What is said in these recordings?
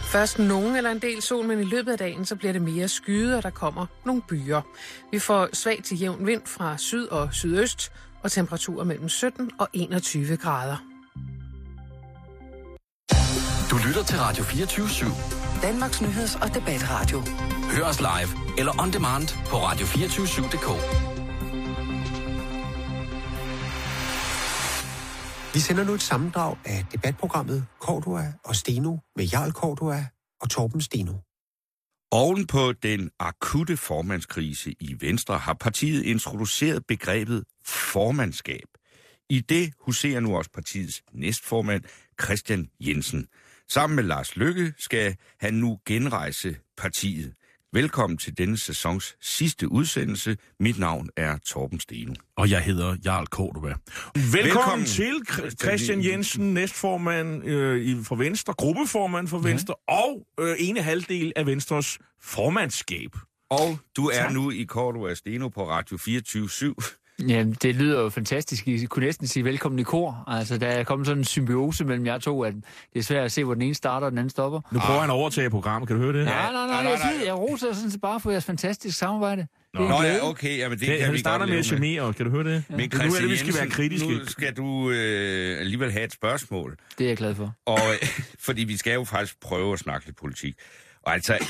Først nogen eller en del sol, men i løbet af dagen så bliver det mere skyet, og der kommer nogle byer. Vi får svag til jævn vind fra syd og sydøst, og temperaturer mellem 17 og 21 grader. Du lytter til Radio 24/7. Danmarks nyheds- og debatradio. Hør os live eller on demand på radio247.dk. Vi sender nu et sammendrag af debatprogrammet Cordua og Steno med Jarl Cordua og Torben Steno. Oven på den akutte formandskrise i Venstre har partiet introduceret begrebet formandskab. I det huserer nu også partiets næstformand Kristian Jensen. Sammen med Lars Løkke skal han nu genrejse partiet. Velkommen til denne sæsons sidste udsendelse. Mit navn er Torben Steno. Og jeg hedder Jarl Cordua. Velkommen til Kristian Jensen, næstformand for Venstre, gruppeformand for Venstre, og ene halvdel af Venstres formandskab. Og du er nu i Cordua Steno på Radio 24/7. Jamen, det lyder jo fantastisk. I kunne næsten sige velkommen i kor. Altså, der er kommet sådan en symbiose mellem jer to, at det er svært at se, hvor den ene starter, og den anden stopper. Nu prøver han at overtage programmet. Kan du høre det? Nej. Jeg roser sådan set bare for jeres fantastiske samarbejde. Nå ja, okay. Jamen, det kan vi godt starter med at charmere. Kan du høre det? Ja. Men nu er det, vi skal være kritiske. Nu skal du alligevel have et spørgsmål. Det er jeg glad for. Og fordi vi skal jo faktisk prøve at snakke lidt politik. Og altså,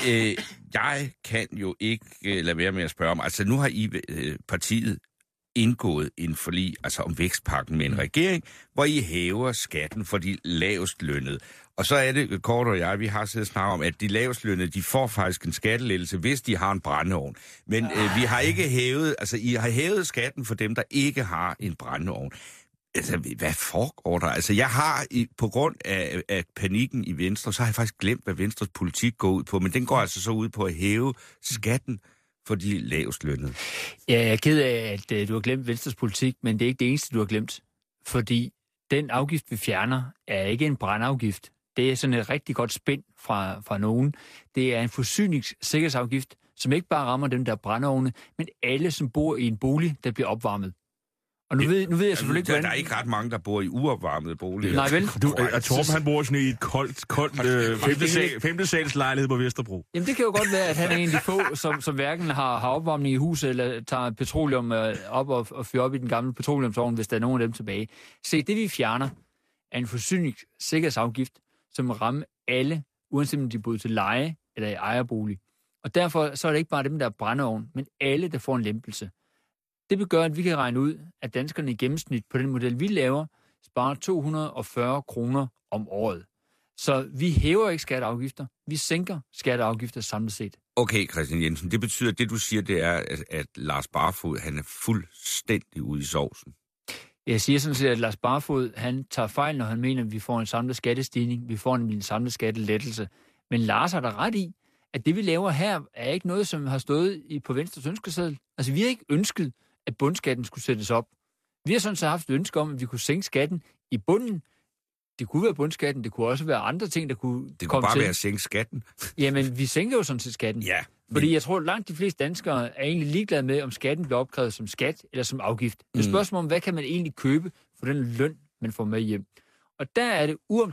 jeg kan jo ikke lade være med at spørge om, altså nu har I partiet indgået en forlig, altså om vækstpakken med en regering, hvor I hæver skatten for de lavest lønnede. Og så er det, Kort og jeg, vi har siddet og snakket om, at de lavest lønnede, de får faktisk en skattelettelse, hvis de har en brændeovn. Men vi har ikke hævet, altså I har hævet skatten for dem, der ikke har en brændeovn. Altså, hvad foregår der? Altså, jeg har, på grund af panikken i Venstre, så har jeg faktisk glemt, hvad Venstres politik går ud på, men den går altså så ud på at hæve skatten for de lavest lønnede. Ja, jeg er ked af, at du har glemt Venstres politik, men det er ikke det eneste, du har glemt. Fordi den afgift, vi fjerner, er ikke en brandafgift. Det er sådan et rigtig godt spænd fra nogen. Det er en forsyningssikkerhedsafgift, som ikke bare rammer dem, der er brændeovne, men alle, som bor i en bolig, der bliver opvarmet. Og nu ved jeg selvfølgelig ikke, hvordan... Der er ikke ret mange, der bor i uopvarmede boliger. Nej, vel? Torben, han bor sådan i et koldt femte-sals lejlighed på Vesterbro. Jamen, det kan jo godt være, at han er en af de få, som hverken har opvarmning i huset, eller tager petroleum op og fyrer op i den gamle petroleumsovn, hvis der er nogen af dem tilbage. Se, det vi fjerner, er en forsyningssikkerhedsafgift, som rammer alle, uanset om de bor til leje eller i ejerbolig. Og derfor så er det ikke bare dem, der er brændeovn, men alle, der får en lempelse. Det vil gøre, at vi kan regne ud, at danskerne i gennemsnit på den model, vi laver, sparer 240 kroner om året. Så vi hæver ikke skatteafgifter, vi sænker skatteafgifter samlet set. Okay, Kristian Jensen, det betyder, at det du siger, det er, at Lars Barfoed, han er fuldstændig ude i sovsen. Jeg siger sådan set, at Lars Barfoed, han tager fejl, når han mener, at vi får en samlet skattestigning, vi får en samlet skattelettelse. Men Lars har da ret i, at det vi laver her, er ikke noget, som har stået på Venstres ønskeseddel. Altså, vi har ikke ønsket, at bundskatten skulle sættes op. Vi har sådan set haft et ønske om, at vi kunne sænke skatten i bunden. Det kunne være bundskatten, det kunne også være andre ting, der kunne komme til. Det kunne bare være at sænke skatten. Jamen, vi sænker jo sådan set skatten. Ja. Fordi jeg tror, at langt de fleste danskere er egentlig ligeglade med, om skatten bliver opkrævet som skat eller som afgift. Det er et spørgsmål om, hvad kan man egentlig købe for den løn, man får med hjem. Og der er det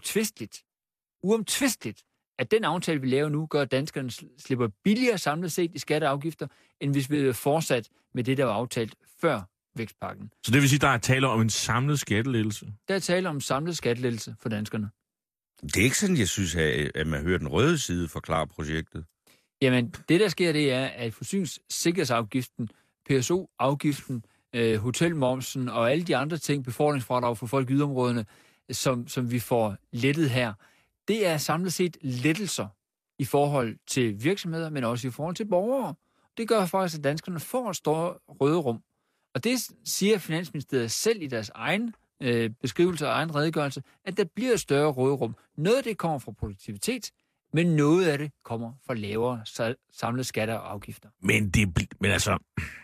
uomtvisteligt, at den aftale, vi laver nu, gør, at danskerne slipper billigere samlet set i skatteafgifter, end hvis vi havde fortsat med det, der var aftalt før vækstpakken. Så det vil sige, at der er tale om en samlet skattelettelse? Der er tale om en samlet skattelettelse for danskerne. Det er ikke sådan, jeg synes, at man hører den røde side forklare projektet. Jamen, det der sker, det er, at forsyningssikkerhedsafgiften, PSO-afgiften, hotelmomsen og alle de andre ting, befordringsfradrag for folk i yderområderne, som vi får lettet her, det er samlet set lettelser i forhold til virksomheder, men også i forhold til borgere. Det gør faktisk, at danskerne får et større røde rum. Og det siger Finansministeriet selv i deres egen beskrivelse og egen redegørelse, at der bliver et større røde rum. Noget af det kommer fra produktivitet, men noget af det kommer fra lavere samlede skatter og afgifter. Men altså,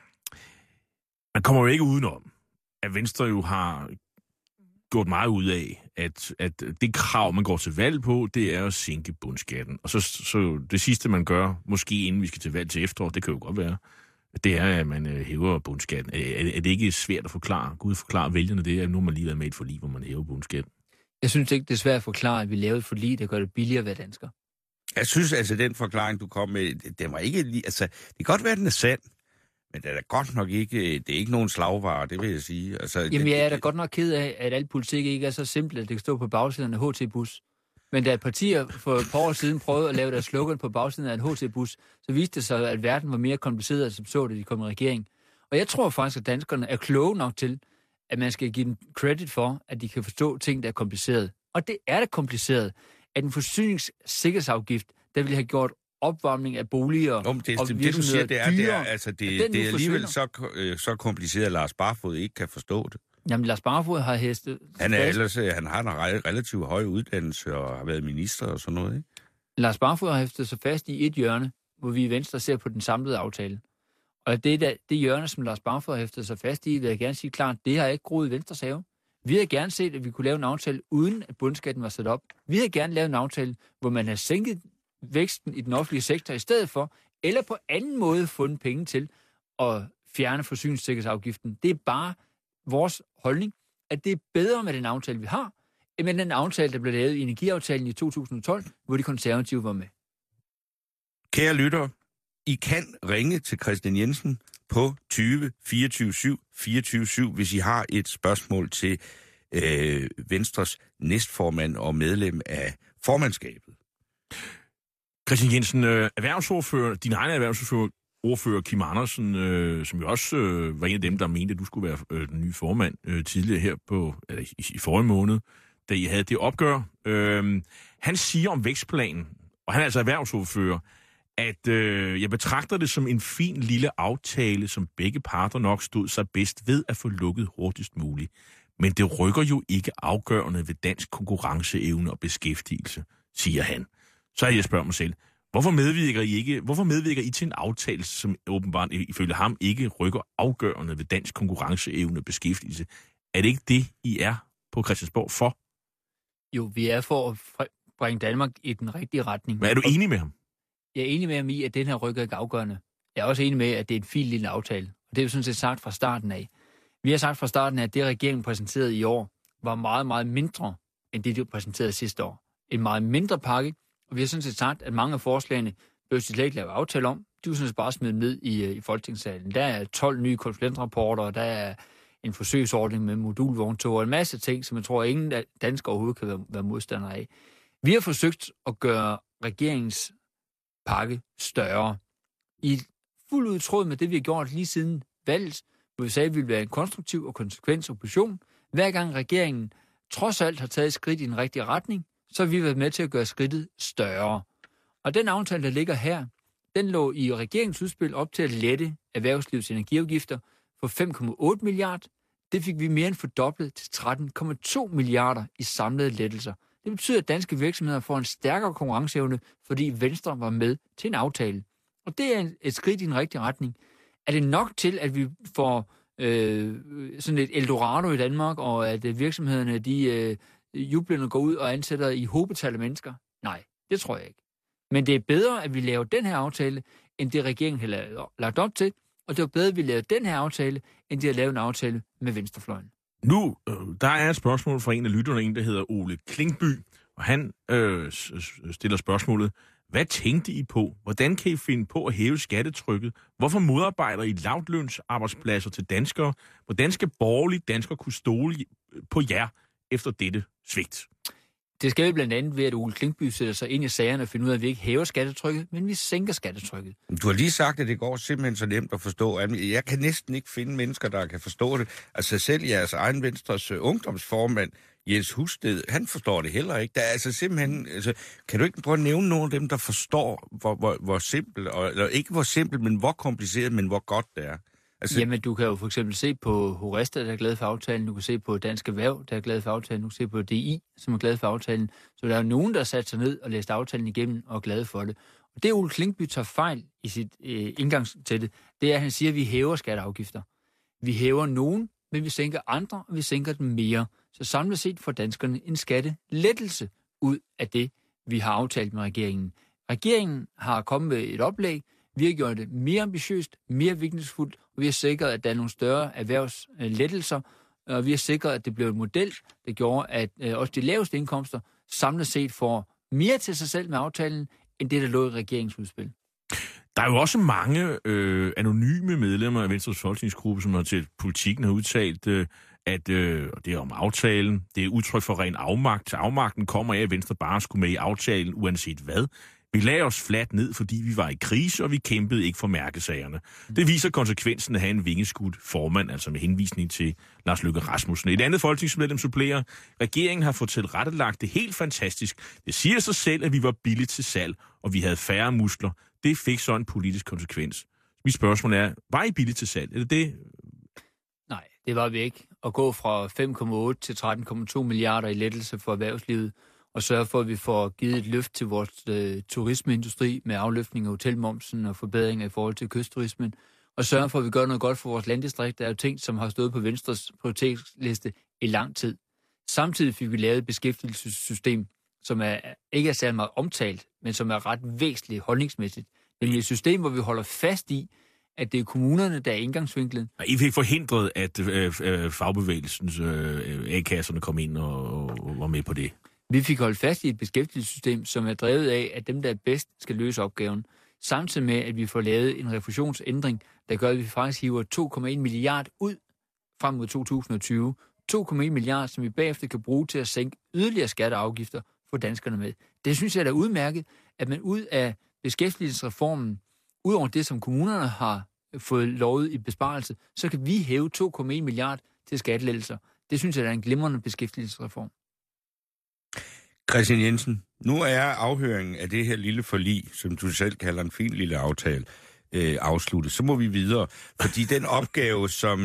man kommer jo ikke udenom, at Venstre jo har gjort meget ud af, at det krav, man går til valg på, det er at sænke bundskatten. Og så det sidste, man gør, måske inden vi skal til valg til efterår, det kan jo godt være, det er, at man hæver bundskatten. Er det ikke svært at forklare? Gud forklare vælgerne det, at nu har man lige været med et forlig, hvor man hæver bundskatten. Jeg synes ikke, det er svært at forklare, at vi lavede et forlig, der gør det billigere at være dansker. Jeg synes altså, den forklaring, du kom med, den var ikke lige... Altså, det kan godt være, den er sand, men det er da godt nok ikke... Det er ikke nogen slagvare, det vil jeg sige. Altså, Jamen, jeg er da godt nok ked af, at al politik ikke er så simpelt, at det kan stå på bagsiden af en HT-bus. Men da partier for et par år siden prøvede at lave deres slogan på bagsiden af en HT-bus, så viste det sig, at verden var mere kompliceret, som så det, de kom i regering. Og jeg tror faktisk, at danskerne er kloge nok til, at man skal give dem credit for, at de kan forstå ting, der er kompliceret. Og det er da kompliceret, at en forsyningssikkerhedsafgift, der ville have gjort opvarmning af boliger og virksomheder det, du siger, det er, dyrere, det er alligevel så kompliceret, at Lars Barfoed ikke kan forstå det. Jamen, Lars Barfoed har hæstet... Han har en relativt høj uddannelse og har været minister og sådan noget, ikke? Lars Barfoed har hæftet sig fast i et hjørne, hvor vi i Venstre ser på den samlede aftale. Og det hjørne, som Lars Barfoed har hæftet sig fast i, vil jeg gerne sige klart, det har ikke groet i Venstres have. Vi havde gerne set, at vi kunne lave en aftale, uden at bundskatten var sat op. Vi havde gerne lavet en aftale, hvor man har sænket væksten i den offentlige sektor i stedet for, eller på anden måde fundet penge til at fjerne forsyningssikkerhedsafgiften. Det er bare vores holdning, at det er bedre med den aftale, vi har, end med den aftale, der blev lavet i energiaftalen i 2012, hvor de konservative var med. Kære lyttere, I kan ringe til Christian Jensen på 20 24 7 24 7, hvis I har et spørgsmål til Venstres næstformand og medlem af formandskabet. Christian Jensen, erhvervsordfører, din egen erhvervsordfører Kim Andersen, som jo også var en af dem, der mente, at du skulle være den nye formand tidligere her i forrige måned, da I havde det opgør. Han siger om vækstplanen, og han er altså erhvervsordfører, at jeg betragter det som en fin lille aftale, som begge parter nok stod sig bedst ved at få lukket hurtigst muligt. Men det rykker jo ikke afgørende ved dansk konkurrenceevne og beskæftigelse, siger han. Så jeg spørger mig selv, hvorfor medvirker I til en aftale, som åbenbart ifølge ham ikke rykker afgørende ved dansk konkurrenceevne og beskæftigelse? Er det ikke det, I er på Christiansborg for? Jo, vi er for at bringe Danmark i den rigtige retning. Men er du enig med ham? Jeg er enig med ham i, at den her rykker ikke afgørende. Jeg er også enig med, at det er en fin lille aftale. Og det er jo sådan set sagt fra starten af. Vi har sagt fra starten af, at det, regeringen præsenterede i år, var meget, meget mindre, end det, de præsenterede sidste år. En meget mindre pakke, og vi har sådan set sagt, at mange af forslagene bør slet ikke lave aftale om. De er sådan set bare smidt ned i Folketingssalen. Der er 12 nye konsulentrapporter, og der er en forsøgsordning med modulvogntog og en masse ting, som jeg tror, ingen danskere overhovedet kan være modstandere af. Vi har forsøgt at gøre regeringens pakke større. I fuld ud tråd med det, vi har gjort lige siden valget, hvor vi sagde, at vi ville være en konstruktiv og konsekvent opposition. Hver gang regeringen trods alt har taget et skridt i den rigtige retning, så har vi været med til at gøre skridtet større. Og den aftale, der ligger her, den lå i regeringens udspil op til at lette erhvervslivets energiafgifter for 5,8 milliarder. Det fik vi mere end fordoblet til 13,2 milliarder i samlede lettelser. Det betyder, at danske virksomheder får en stærkere konkurrenceevne, fordi Venstre var med til en aftale. Og det er et skridt i den rigtige retning. Er det nok til, at vi får sådan et Eldorado i Danmark, og at virksomhederne, de jublende går ud og ansætter i hobetal af mennesker? Nej, det tror jeg ikke. Men det er bedre, at vi laver den her aftale, end det regeringen har lagt op til. Og det er bedre, at vi laver den her aftale, end det at lave en aftale med venstrefløjen. Nu, der er et spørgsmål fra en af lytterne, en der hedder Ole Klingby, og han stiller spørgsmålet: hvad tænkte I på? Hvordan kan I finde på at hæve skattetrykket? Hvorfor modarbejder I lavtlønsarbejdspladser til danskere? Hvordan skal borgerlige danskere kunne stole på jer efter dette svigt? Det skal vi blandt andet ved, at Ole Klingby sætter sig ind i sagerne og finder ud af, at vi ikke hæver skattetrykket, men vi sænker skattetrykket. Du har lige sagt, at det går simpelthen så nemt at forstå. Jeg kan næsten ikke finde mennesker, der kan forstå det. Altså selv jeres egen Venstres ungdomsformand, Jens Husted, han forstår det heller ikke. Der er altså simpelthen... Altså, kan du ikke prøve at nævne nogle af dem, der forstår, hvor simpelt, eller ikke hvor simpelt, men hvor kompliceret, men hvor godt det er? Altså... Jamen, du kan jo for eksempel se på Horesta, der er glad for aftalen. Du kan se på Dansk Erhverv, der er glad for aftalen. Du kan se på DI, som er glad for aftalen. Så der er jo nogen, der har sat sig ned og læst aftalen igennem og er glade for det. Og det, Ole Klingby tager fejl i sit indgang til det, det er, at han siger, at vi hæver skatteafgifter. Vi hæver nogen, men vi sænker andre, og vi sænker dem mere. Så samlet set får danskerne en skattelettelse ud af det, vi har aftalt med regeringen. Regeringen har kommet med et oplæg. Vi har gjort det mere ambitiøst, mere virkningsfuldt, og vi har sikret, at der er nogle større erhvervslettelser, og vi har sikret, at det blev en model, der gjorde, at også de laveste indkomster samlet set får mere til sig selv med aftalen, end det, der lå i regeringsudspil. Der er jo også mange anonyme medlemmer af Venstres folketingsgruppe, som har til Politikken har udtalt, at det er om aftalen. Det er udtryk for ren afmagt. Afmagten kommer af, at Venstre bare skulle med i aftalen, uanset hvad. Vi lagde os fladt ned, fordi vi var i krise, og vi kæmpede ikke for mærkesagerne. Det viser konsekvensen af at have en vingeskudt formand, altså med henvisning til Lars Løkke Rasmussen. Et andet folketingsmedlem supplerer, regeringen har fået tilrettelagt det helt fantastisk. Det siger sig selv, at vi var billigt til salg, og vi havde færre muskler. Det fik så en politisk konsekvens. Mit spørgsmål er, var I billigt til salg? Er det det? Nej, det var vi ikke. At gå fra 5,8 til 13,2 milliarder i lettelse for erhvervslivet, og sørge for, at vi får givet et løft til vores turismeindustri med afløftning af hotelmomsen og forbedringer i forhold til kystturismen, og sørge for, at vi gør noget godt for vores landdistrikt. Der er jo ting, som har stået på Venstres prioritetsliste i lang tid. Samtidig fik vi lavet et beskæftigelsessystem, som ikke er særlig meget omtalt, men som er ret væsentligt holdningsmæssigt. Men et system, hvor vi holder fast i, at det er kommunerne, der er indgangsvinklen. I fik forhindret, at fagbevægelsens A-kasserne kom ind og var med på det. Vi fik holdt fast i et beskæftigelsessystem, som er drevet af, at dem, der er bedst, skal løse opgaven. Samtidig med, at vi får lavet en refusionsændring, der gør, at vi faktisk hiver 2,1 milliard ud frem mod 2020. 2,1 milliard, som vi bagefter kan bruge til at sænke yderligere skatter og afgifter for danskerne med. Det synes jeg er udmærket, at man ud af beskæftigelsesreformen, ud over det, som kommunerne har fået lovet i besparelse, så kan vi hæve 2,1 milliard til skattelettelser. Det synes jeg er en glimrende beskæftigelsesreform. Christian Jensen, nu er afhøringen af det her lille forlig, som du selv kalder en fin lille aftale, afsluttet. Så må vi videre, fordi den opgave, som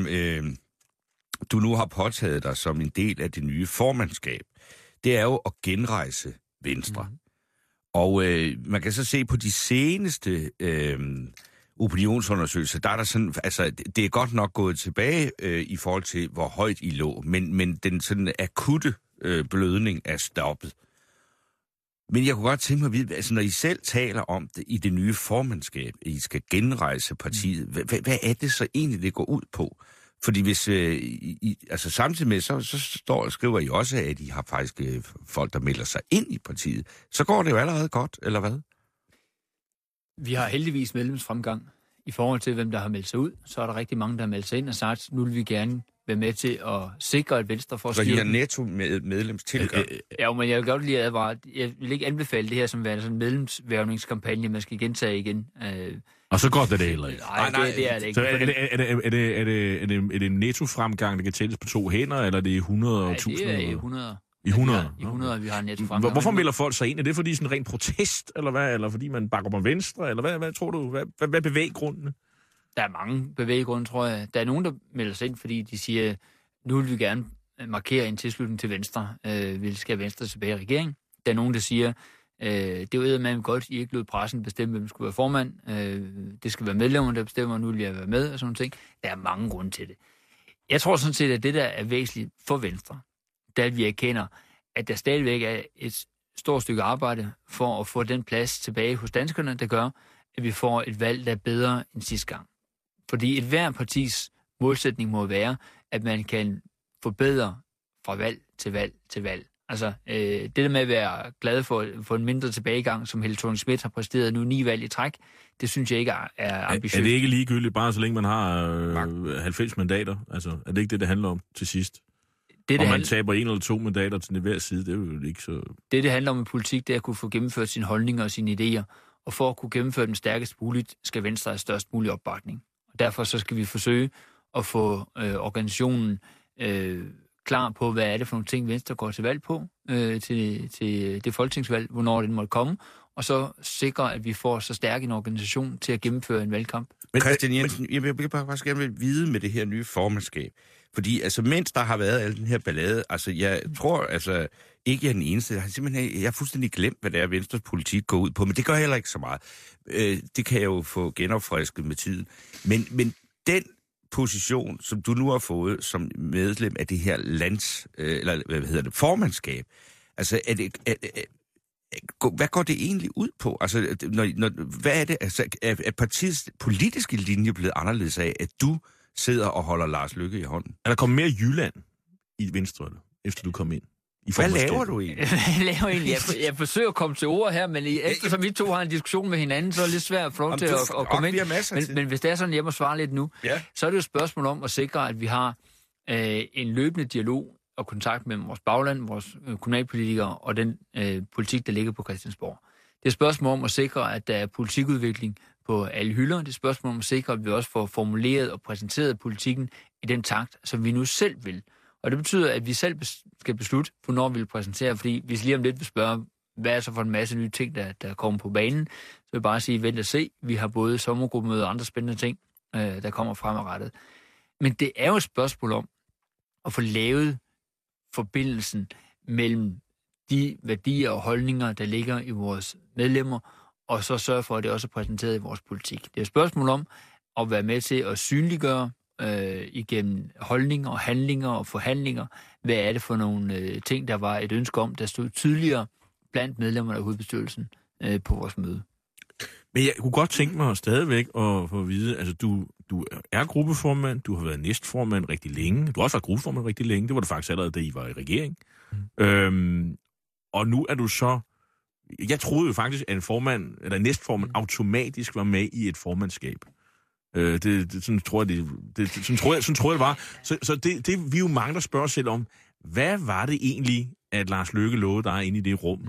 du nu har påtaget dig som en del af det nye formandskab, det er jo at genrejse Venstre. Og man kan så se på de seneste opinionsundersøgelser, der er der sådan, altså det er godt nok gået tilbage i forhold til, hvor højt I lå, men den sådan akutte blødning er stoppet. Men jeg kunne godt tænke mig at vide, altså når I selv taler om det i det nye formandskab, at I skal genrejse partiet, hvad er det så egentlig, det går ud på? Fordi hvis, altså samtidig med, så skriver I også, at I har faktisk folk, der melder sig ind i partiet. Så går det jo allerede godt, eller hvad? Vi har heldigvis medlemsfremgang. I forhold til, hvem der har meldt sig ud, så er der rigtig mange, der har meldt sig ind og sagt, nu vil vi gerne være med til at sikre, at Venstre får styr. Så I har netto med medlemstilgang? Ja, men jeg vil godt lige advare. Jeg vil ikke anbefale det her som være sådan en medlemsværvningskampagne, man skal gentage igen. Og så godt er det heller ikke. Nej, det er det ikke. Så er det en netto-fremgang, der kan tælles på 2 hænder, eller er det 100 og 1000? Nej, det er 100. I 100? I 100, vi har en netto-fremgang. Hvorfor melder folk sig ind? Er det fordi sådan en ren protest, eller hvad? Eller fordi man bakker på Venstre? Eller hvad tror du? Hvad er bevæggrundene? Der er mange bevæggrunde, tror jeg. Der er nogen, der melder sig ind, fordi de siger, nu vil vi gerne markere en tilslutning til Venstre. Vi skal Venstre tilbage i regeringen. Der er nogen, der siger, det er jo eddermame godt, I ikke lod pressen bestemme, hvem skulle være formand. Det skal være medlemmer, der bestemmer, nu vil jeg være med, og sådan nogle ting. Der er mange grunde til det. Jeg tror sådan set, at det, der er væsentligt for Venstre, det er, at vi erkender, at der stadigvæk er et stort stykke arbejde for at få den plads tilbage hos danskerne, der gør, at vi får et valg, der er bedre end sidste gang. Fordi et hver partis målsætning må være, at man kan forbedre fra valg til valg til valg. Altså, det der med at være glad for en mindre tilbagegang, som Helle Thorning-Schmidt har præsteret nu 9 valg i træk, det synes jeg ikke er ambitiøst. Er det ikke ligegyldigt, bare så længe man har 90 mandater? Altså, er det ikke det handler om til sidst? Og man taber 1 eller 2 mandater til hver side, det er jo ikke så... Det handler om i politik, det er at kunne få gennemført sine holdninger og sine idéer. Og for at kunne gennemføre dem stærkest muligt, skal Venstre have størst mulig opbakning. Og derfor så skal vi forsøge at få organisationen klar på, hvad er det for nogle ting, Venstre går til valg på, til det folketingsvalg, hvornår det måtte komme, og så sikre, at vi får så stærk en organisation til at gennemføre en valgkamp. Men Christian Jensen, jeg vil bare gerne vide med det her nye formandskab. Fordi altså, mens der har været al den her ballade, altså jeg tror altså ikke, jeg er den eneste. Jeg har fuldstændig glemt, hvad det er, Venstres politik går ud på, men det gør heller ikke så meget. Det kan jeg jo få genopfrisket med tiden. Men den position, som du nu har fået som medlem af det her formandskab, altså hvad går det egentlig ud på? Altså, hvad er det? Altså, er partiets politiske linje blevet anderledes af, at du sidder og holder Lars Løkke i hånden? Er der kommet mere Jylland i Venstre, efter du kom ind Hvad laver du egentlig? Jeg forsøger at komme til ord her, men eftersom vi to har en diskussion med hinanden, så er det lidt svært at få lov til at komme ind. Men hvis det er sådan, jeg må svare lidt nu, så er det jo et spørgsmål om at sikre, at vi har en løbende dialog og kontakt mellem vores bagland, vores kommunalpolitikere og den politik, der ligger på Christiansborg. Det er et spørgsmål om at sikre, at der er politikudvikling på alle hylder. Det er et spørgsmål om at sikre, at vi også får formuleret og præsenteret politikken i den takt, som vi nu selv vil. Og det betyder, at vi selv skal beslutte, hvornår vi vil præsentere, fordi hvis lige om lidt vil spørge, hvad er så for en masse nye ting, der kommer på banen, så vil jeg bare sige, vent og se. Vi har både sommergruppemøder og andre spændende ting, der kommer fremadrettet. Men det er jo et spørgsmål om at få lavet forbindelsen mellem de værdier og holdninger, der ligger i vores medlemmer, og så sørge for, at det også er præsenteret i vores politik. Det er et spørgsmål om at være med til at synliggøre igennem holdninger og handlinger og forhandlinger, hvad er det for nogle ting, der var et ønske om, der stod tydeligere blandt medlemmerne af hovedbestyrelsen på vores møde. Men jeg kunne godt tænke mig stadigvæk at få at vide, altså du er gruppeformand, du har været næstformand rigtig længe, du har også været gruppeformand rigtig længe, det var du faktisk allerede, da I var i regering. Og nu er du så, jeg troede jo faktisk, at en formand, eller næstformand automatisk var med i et formandskab. Sådan tror jeg, det var. Så det vi jo mange, der spørger selv om, hvad var det egentlig, at Lars Løkke lovede dig inde i det rum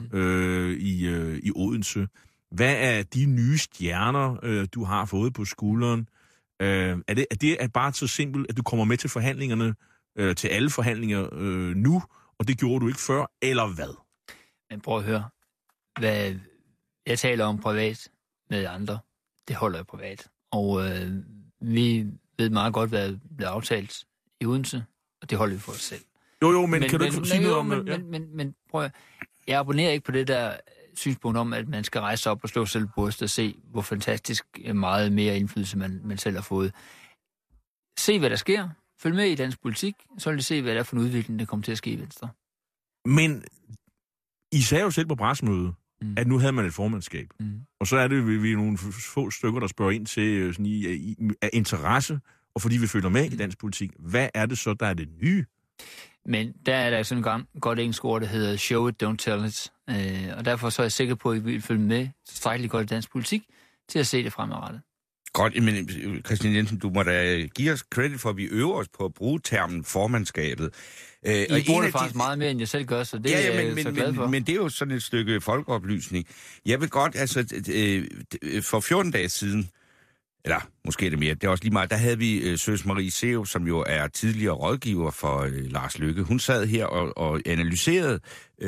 i Odense? Hvad er de nye stjerner, du har fået på skulderen? Er det bare så simpelt, at du kommer med til forhandlingerne, til alle forhandlinger nu, og det gjorde du ikke før, eller hvad? Men prøv at høre, hvad jeg taler om privat med andre, det holder jeg privat. Og vi ved meget godt, hvad der bliver aftalt i Odense, og det holder vi for os selv. Jo, men kan du ikke sige noget om det? Men prøv at, jeg abonnerer ikke på det der synspunkt om, at man skal rejse sig op og slå selv på brystet og se, hvor fantastisk meget mere indflydelse man selv har fået. Se, hvad der sker. Følg med i dansk politik, så vil I se, hvad der er for en udvikling, der kommer til at ske i Venstre. Men I sagde jo selv på pressemødet, at nu havde man et formandskab. Og så er det vi nogle få stykker, der spørger ind til sådan af interesse, og fordi vi følger med i dansk politik. Hvad er det så, der er det nye? Men der er der sådan en godt engelsk ord, der hedder show it, don't tell it. Og derfor så er jeg sikker på, at I vil følge med tilstrækkeligt godt i dansk politik til at se det fremadrettet. Godt, men Christian Jensen, du må da give os credit for, at vi øver os på at bruge termen formandskabet. I bruger det faktisk meget mere, end jeg selv gør, så det er jeg så glad for. Men det er jo sådan et stykke folkeoplysning. Jeg vil godt, altså for 14 dage siden, eller måske er det mere, det er også lige meget, der havde vi Søs Marie Serup, som jo er tidligere rådgiver for Lars Løkke. Hun sad her og analyserede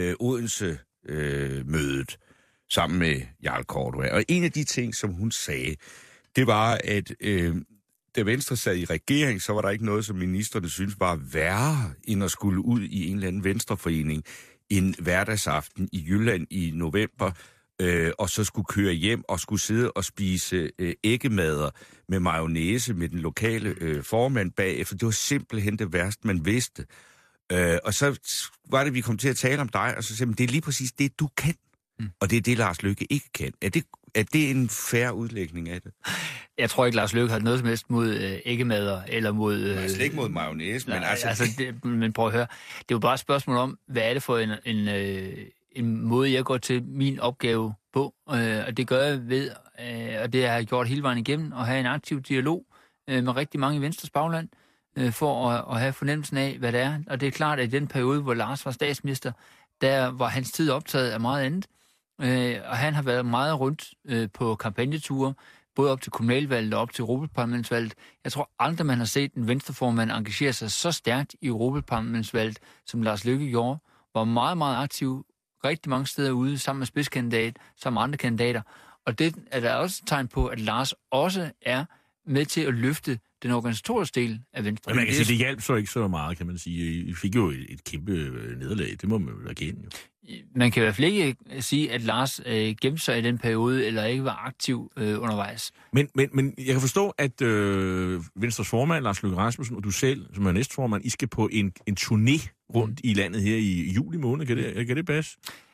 Odense-mødet sammen med Jarl Cordua. Og en af de ting, som hun sagde, det var, at da Venstre sad i regering, så var der ikke noget, som ministerne synes var værre, end at skulle ud i en eller anden venstreforening en hverdagsaften i Jylland i november, og så skulle køre hjem og skulle sidde og spise æggemader med mayonnaise med den lokale formand bagefter. Det var simpelthen det værste, man vidste. Og så var det, vi kom til at tale om dig, og så sagde man, det er lige præcis det, du kan. Og det er det, Lars Løkke ikke kan. Er det en fair udlægning af det? Jeg tror ikke, Lars Løkke har noget som helst mod æggemader, eller mod... Nej, slet ikke mod mayonnaise, men altså... Men prøv at høre, det er jo bare et spørgsmål om, hvad er det for en måde, jeg går til min opgave på, og det gør jeg ved, og det har jeg gjort hele vejen igennem, at have en aktiv dialog med rigtig mange i Venstres bagland, for at have fornemmelsen af, hvad det er. Og det er klart, at i den periode, hvor Lars var statsminister, der var hans tid optaget af meget andet, og han har været meget rundt på kampagneture, både op til kommunalvalget og op til Europaparlamentsvalget. Jeg tror aldrig, man har set en venstreformand engagere sig så stærkt i Europaparlamentsvalget, som Lars Løkke gjorde. Var meget, meget aktiv rigtig mange steder ude, sammen med spidskandidat, sammen med andre kandidater. Og det er der også et tegn på, at Lars også er med til at løfte den organisatoriske del af Venstre. Men man kan sige, det hjalp så ikke så meget, kan man sige. I fik jo et kæmpe nederlag, det må man jo erkende. Jo. Man kan i hvert fald ikke sige, at Lars gemte sig i den periode, eller ikke var aktiv undervejs. Men jeg kan forstå, at Venstres formand, Lars Løkke Rasmussen, og du selv, som er næstformand, I skal på en turné rundt i landet her i juli måned. Kan det passe?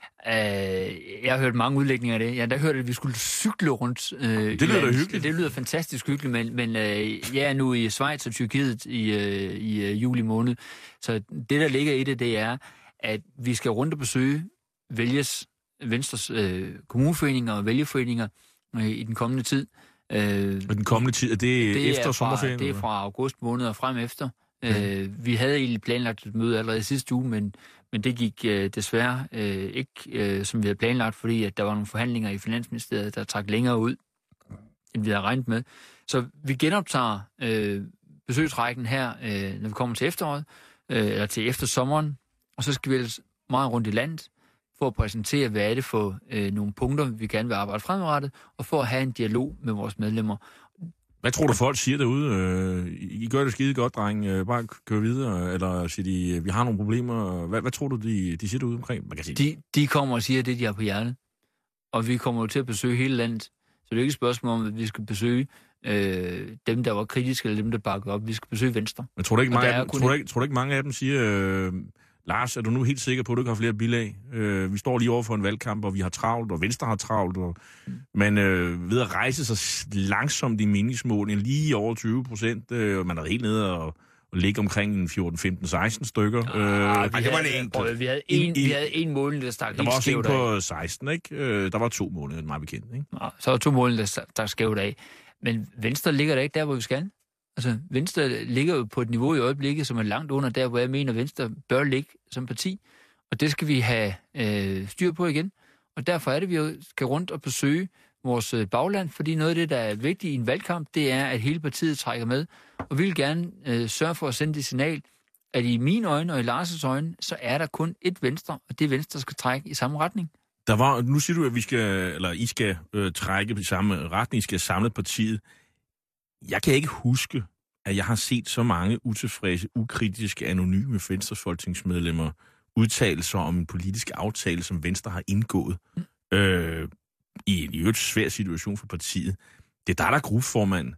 Jeg har hørt mange udlægninger af det. Ja, der hørte at vi skulle cykle rundt. Det lyder da hyggeligt. Det lyder fantastisk hyggeligt, men jeg er nu i Schweiz og Tyrkiet i juli måned. Så det, der ligger i det er, at vi skal rundt og besøge Venstres kommuneforeninger og vælgerforeninger i den kommende tid. Og den kommende tid, er det efter sommerferien? Det er fra august måned og frem efter. Vi havde egentlig planlagt et møde allerede sidste uge, men det gik desværre ikke, som vi havde planlagt, fordi at der var nogle forhandlinger i Finansministeriet, der trak længere ud, end vi havde regnet med. Så vi genoptager besøgsrækken her, når vi kommer til efteråret, eller til eftersommeren, og så skal vi ellers meget rundt i landet for at præsentere, hvad er det for nogle punkter, vi gerne vil arbejde fremadrettet, og for at have en dialog med vores medlemmer. Hvad tror du, folk siger derude? I gør det skide godt, dreng. Bare kør videre. Eller siger de, vi har nogle problemer? Hvad tror du, de siger derude omkring? Man kan sige. De kommer og siger det, de har på hjertet. Og vi kommer jo til at besøge hele landet. Så det er ikke et spørgsmål om, at vi skal besøge dem, der var kritiske, eller dem, der bakkede op. Vi skal besøge Venstre. Men tror du ikke, mange af dem siger... Lars, er du nu helt sikker på, at du ikke har flere bilag? Vi står lige over for en valgkamp, og vi har travlt, og Venstre har travlt. Men ved at rejse sig langsomt i meningsmålene, lige over 20%, man er helt nede og ligge omkring 14, 15, 16 stykker. Vi havde en måling, der stak helt skævt af. Der var også en på 16, ikke? Der var 2 måneder, meget bekendt, ikke? Ja, så var 2 målinger, der stak skævt af. Men Venstre ligger der ikke der, hvor vi skal. Altså, Venstre ligger jo på et niveau i øjeblikket, som er langt under der, hvor jeg mener, Venstre bør ligge som parti. Og det skal vi have styr på igen. Og derfor er det, vi jo skal rundt og besøge vores bagland, fordi noget af det, der er vigtigt i en valgkamp, det er, at hele partiet trækker med. Og vi vil gerne sørge for at sende det signal, at i mine øjne og i Lars' øjne, så er der kun ét Venstre, og det Venstre skal trække i samme retning. Nu siger du, at I skal trække i samme retning, I skal samle partiet. Jeg kan ikke huske, at jeg har set så mange utilfredse, ukritiske, anonyme Venstres folketingsmedlemmer udtale sig om en politisk aftale, som Venstre har indgået i en øvrigt svær situation for partiet. Det er der er gruppeformand.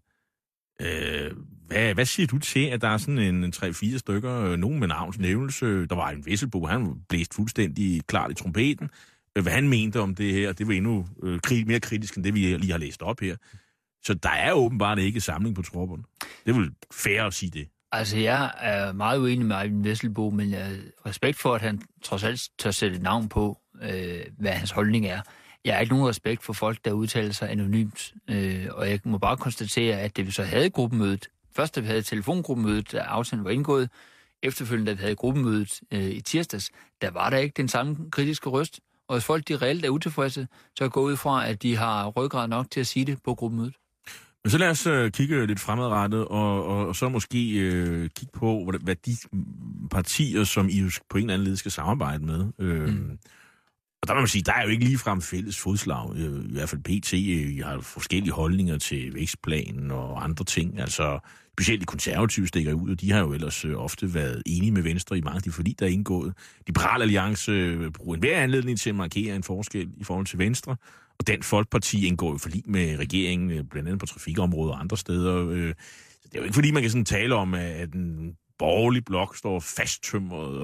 Hvad siger du til, at der er sådan en 3-4 stykker, nogen med navnsnævnelse, der var en Vesselbo, han blæste fuldstændig klart i trompeten, hvad han mente om det her, det var endnu mere kritisk end det, vi lige har læst op her. Så der er åbenbart ikke samling på tropperne. Det er vel fair at sige det. Altså, jeg er meget uenig med Eyvind Vesselbo, men jeg har respekt for, at han trods alt tør sætte et navn på, hvad hans holdning er. Jeg har ikke nogen respekt for folk, der udtaler sig anonymt, og jeg må bare konstatere, at det vi så havde gruppemødet, først da vi havde telefongruppemødet, da aftalen var indgået, efterfølgende da vi havde gruppemødet i tirsdags, der var der ikke den samme kritiske røst, og hvis folk de reelt er utilfredse, så går ud fra, at de har ryggrad nok til at sige det på gruppemødet. Men så lad os kigge lidt fremadrettet, og så måske kigge på, hvad de partier, som I på en eller anden led skal samarbejde med. Og der må man sige, der er jo ikke ligefrem fælles fodslag, i hvert fald PT. I har forskellige holdninger til vækstplanen og andre ting. Altså, specielt de konservative stikker ud, og de har jo ellers ofte været enige med Venstre i mange af de forlig, der er indgået. Liberal Alliance bruger enhver anledning til at markere en forskel i forhold til Venstre. Og Dansk Folkeparti indgår jo forlig med regeringen, blandt andet på trafikområdet og andre steder. Det er jo ikke fordi, man kan sådan tale om, at en borgerlig blok står fasttømret,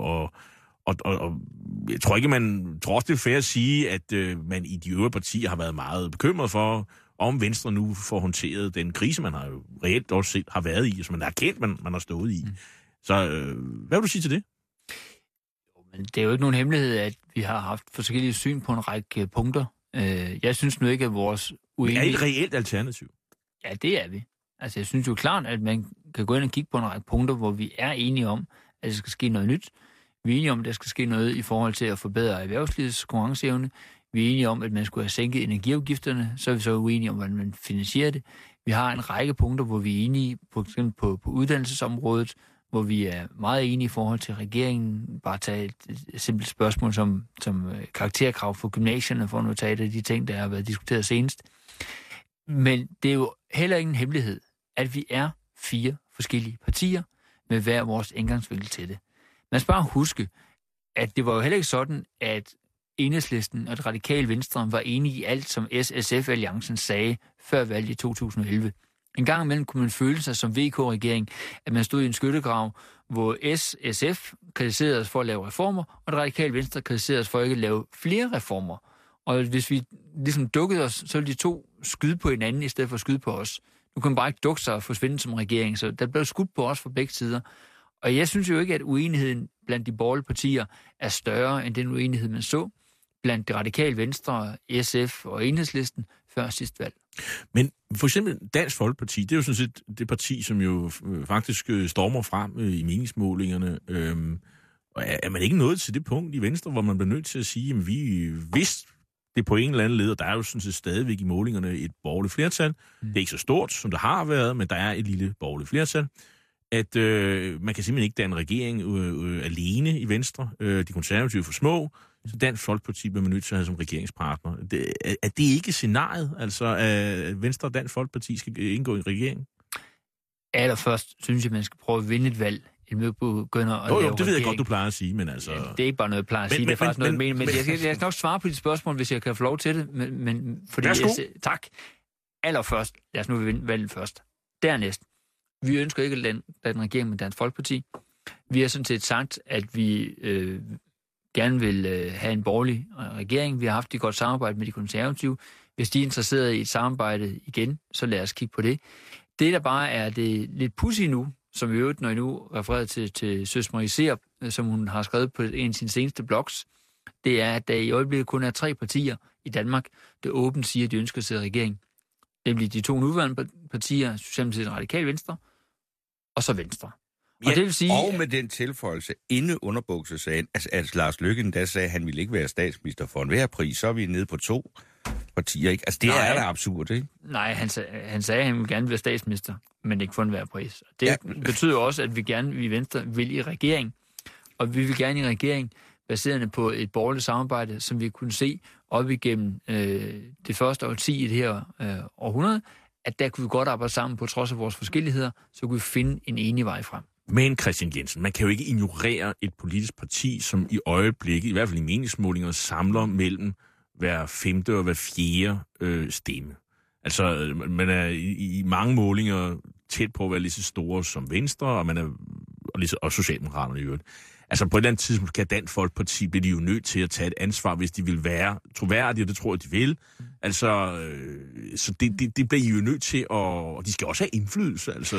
og jeg tror ikke, man tror også, det er fair at sige, at man i de øvrige partier har været meget bekymret for, om Venstre nu får håndteret den krise, man har jo reelt også set har været i, som man har erkendt, man har stået i. Så hvad vil du sige til det? Men det er jo ikke nogen hemmelighed, at vi har haft forskellige syn på en række punkter. Jeg synes nu ikke, at vores uenighed... Er et reelt alternativ? Ja, det er vi. Altså, jeg synes jo klart, at man kan gå ind og kigge på en række punkter, hvor vi er enige om, at der skal ske noget nyt. Vi er enige om, at der skal ske noget i forhold til at forbedre erhvervslivets konkurrenceevne. Vi er enige om, at man skulle have sænket energiafgifterne. Så er vi så uenige om, hvordan man finansierer det. Vi har en række punkter, hvor vi er enige på uddannelsesområdet, hvor vi er meget enige i forhold til regeringen. Bare tage et simpelt spørgsmål som karakterkrav for gymnasierne, for at tage et af de ting, der har været diskuteret senest. Men det er jo heller ingen hemmelighed, at vi er 4 forskellige partier med hver vores indgangsvinkel til det. Man skal bare huske, at det var jo heller ikke sådan, at Enhedslisten og det radikale Venstre var enige i alt, som SSF-alliancen sagde før valget i 2011. En gang imellem kunne man føle sig som VK-regering, at man stod i en skyttegrav, hvor SF kritiserede os for at lave reformer, og det radikale Venstre kritiserede os for ikke at lave flere reformer. Og hvis vi ligesom dukkede os, så ville de to skyde på hinanden, i stedet for at skyde på os. Nu kan man bare ikke dukke sig og forsvinde som regering, så der blev skudt på os fra begge sider. Og jeg synes jo ikke, at uenigheden blandt de borgerlige partier er større end den uenighed, man så blandt det radikale Venstre, SF og Enhedslisten før sidste valg. Men for eksempel Dansk Folkeparti, det er jo sådan set det parti, som jo faktisk stormer frem i meningsmålingerne. Og er man ikke nået til det punkt i Venstre, hvor man bliver nødt til at sige, at hvis det på en eller anden led, og der er jo sådan set stadigvæk i målingerne et borgerligt flertal. Det er ikke så stort, som det har været, men der er et lille borgerligt flertal. At man kan simpelthen ikke danne regering alene i Venstre. De konservative er for små, så Dansk Folkeparti bliver man nødt til at have som regeringspartner. Er det ikke scenariet, altså at Venstre og Dansk Folkeparti skal indgå i en regering? Allerførst synes jeg, man skal prøve at vinde et valg, inden vi begynder at lave det ved regering. Jeg godt, du plejer at sige, men altså... Ja, det er ikke bare noget, jeg plejer at sige, det er faktisk noget, jeg mener. Men jeg skal nok svare på dit spørgsmål, hvis jeg kan få lov til det. Men fordi tak. Allerførst, lad os nu vinde valget først. Dernæst, vi ønsker ikke at lande en regering med Dansk Folkeparti. Vi har sådan set sagt, at vi gerne vil have en borgerlig regering. Vi har haft et godt samarbejde med de konservative. Hvis de er interesserede i et samarbejde igen, så lad os kigge på det. Det, der bare er det lidt pudsige nu, som i øvrigt, når I nu refererer til Søs Marie Serup, som hun har skrevet på en af sine seneste blogs, det er, at der i øjeblikket kun er 3 partier i Danmark, der åbent siger, at de ønsker at sidde i regering. Det bliver de 2 nuværende partier, Socialdemokratiet og Radikale Venstre, og så Venstre. Ja, og det vil sige, og med den tilføjelse, inde under buksesagen, at Lars Løkke endda sagde, at han ville ikke være statsminister for enhver pris, så er vi nede på 2 partier, ikke? Altså, det er da absurd, ikke? Nej, han sagde, at han ville gerne være statsminister, men ikke for enhver pris. Det betyder også, at vi Venstre vil i regering, og vi vil gerne i regering, baseret på et borgerligt samarbejde, som vi kunne se op igennem det første årti i det her århundrede, at der kunne vi godt arbejde sammen på trods af vores forskelligheder, så kunne vi finde en enig vej frem. Men Christian Jensen, man kan jo ikke ignorere et politisk parti, som i øjeblikket, i hvert fald i meningsmålingerne, samler mellem hver 5. og hver 4. stemme. Altså, man er i mange målinger tæt på at være lige så store som Venstre, og man er og Socialdemokraterne i øvrigt. Altså, på et eller andet tidspunkt kan Dansk Folkeparti blive de jo nødt til at tage et ansvar, hvis de vil være troværdige, og det tror jeg, de vil. Altså, så det bliver I jo nødt til, og de skal også have indflydelse. Altså,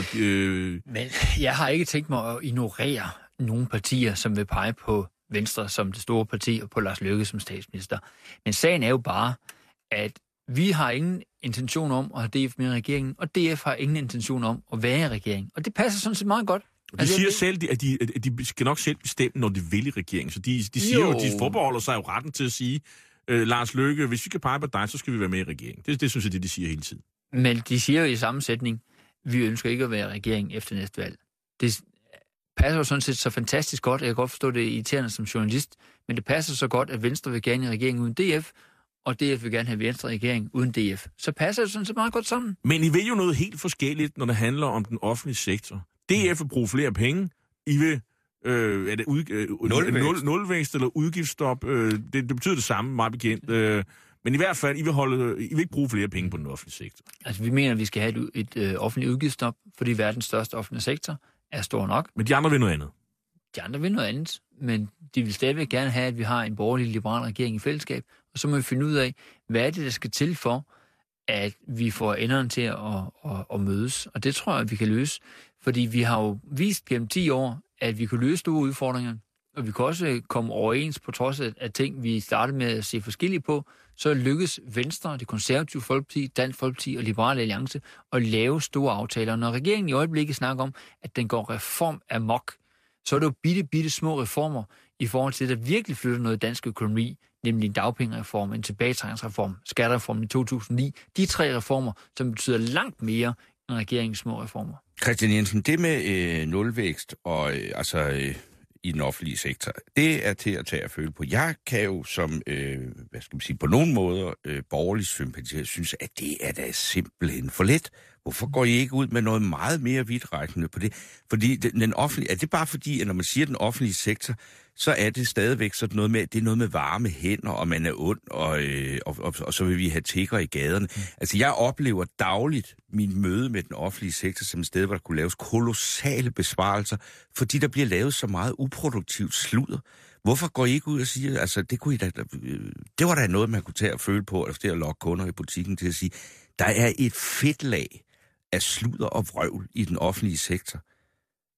Men jeg har ikke tænkt mig at ignorere nogle partier, som vil pege på Venstre som det store parti, og på Lars Løkke som statsminister. Men sagen er jo bare, at vi har ingen intention om at have DF med i regeringen, og DF har ingen intention om at være i regeringen. Og det passer sådan set meget godt. De siger selv, at de skal nok selv bestemme, når de vil i regeringen. Så de siger jo, de forbeholder sig jo retten til at sige, Lars Løkke, hvis vi kan pege på dig, så skal vi være med i regeringen. Det synes jeg, de siger hele tiden. Men de siger jo i samme sætning, vi ønsker ikke at være i regeringen efter næste valg. Det passer jo sådan set så fantastisk godt, jeg kan godt forstå det irriterende som journalist, men det passer så godt, at Venstre vil gerne i regeringen uden DF, og DF vil gerne have Venstre i regeringen uden DF. Så passer det sådan set meget godt sammen. Men I vil jo noget helt forskelligt, når det handler om den offentlige sektor. DF vil bruge flere penge. I vil nulvækst eller udgiftsstop. Det betyder det samme, meget bekendt. Men i hvert fald, I vil ikke bruge flere penge på den offentlige sektor. Altså, vi mener, at vi skal have et offentligt udgiftsstop, fordi verdens største offentlige sektor er stor nok. Men de andre vil noget andet. De andre vil noget andet, men de vil stadigvæk gerne have, at vi har en borgerlig liberal regering i fællesskab, og så må vi finde ud af, hvad er det, der skal til for, at vi får enderne til at mødes. Og det tror jeg, at vi kan løse, fordi vi har jo vist gennem 10 år, at vi kan løse store udfordringer, og vi kan også komme overens på trods af ting, vi startede med at se forskellige på, så lykkes Venstre, Det Konservative Folkeparti, Dansk Folkeparti og Liberale Alliance at lave store aftaler. Når regeringen i øjeblikket snakker om, at den går reform amok, så er det jo bitte små reformer i forhold til, at der virkelig flytter noget dansk økonomi, nemlig en dagpengereform, en tilbagetrækningsreform, skattereformen i 2009. De 3 reformer, som betyder langt mere end regeringens små reformer. Christian Jensen, det med nulvækst og i den offentlige sektor, det er til at tage at føle på. Jeg kan jo som, på nogle måder borgerlig sympatisere, synes, at det er da simpelthen for let. Hvorfor går I ikke ud med noget meget mere vidtrækkende på det? Fordi den offentlige, er det bare fordi, at når man siger den offentlige sektor, så er det stadigvæk sådan noget med, det er noget med varme hænder, og man er ond, og så vil vi have tiggere i gaderne. Altså, jeg oplever dagligt min møde med den offentlige sektor som et sted, hvor der kunne laves kolossale besparelser, fordi der bliver lavet så meget uproduktivt sludder. Hvorfor går I ikke ud og siger, altså, det var da noget, man kunne tage at føle på, efter at lokke kunder i butikken til at sige, der er et fedt lag af sludder og vrøvl i den offentlige sektor.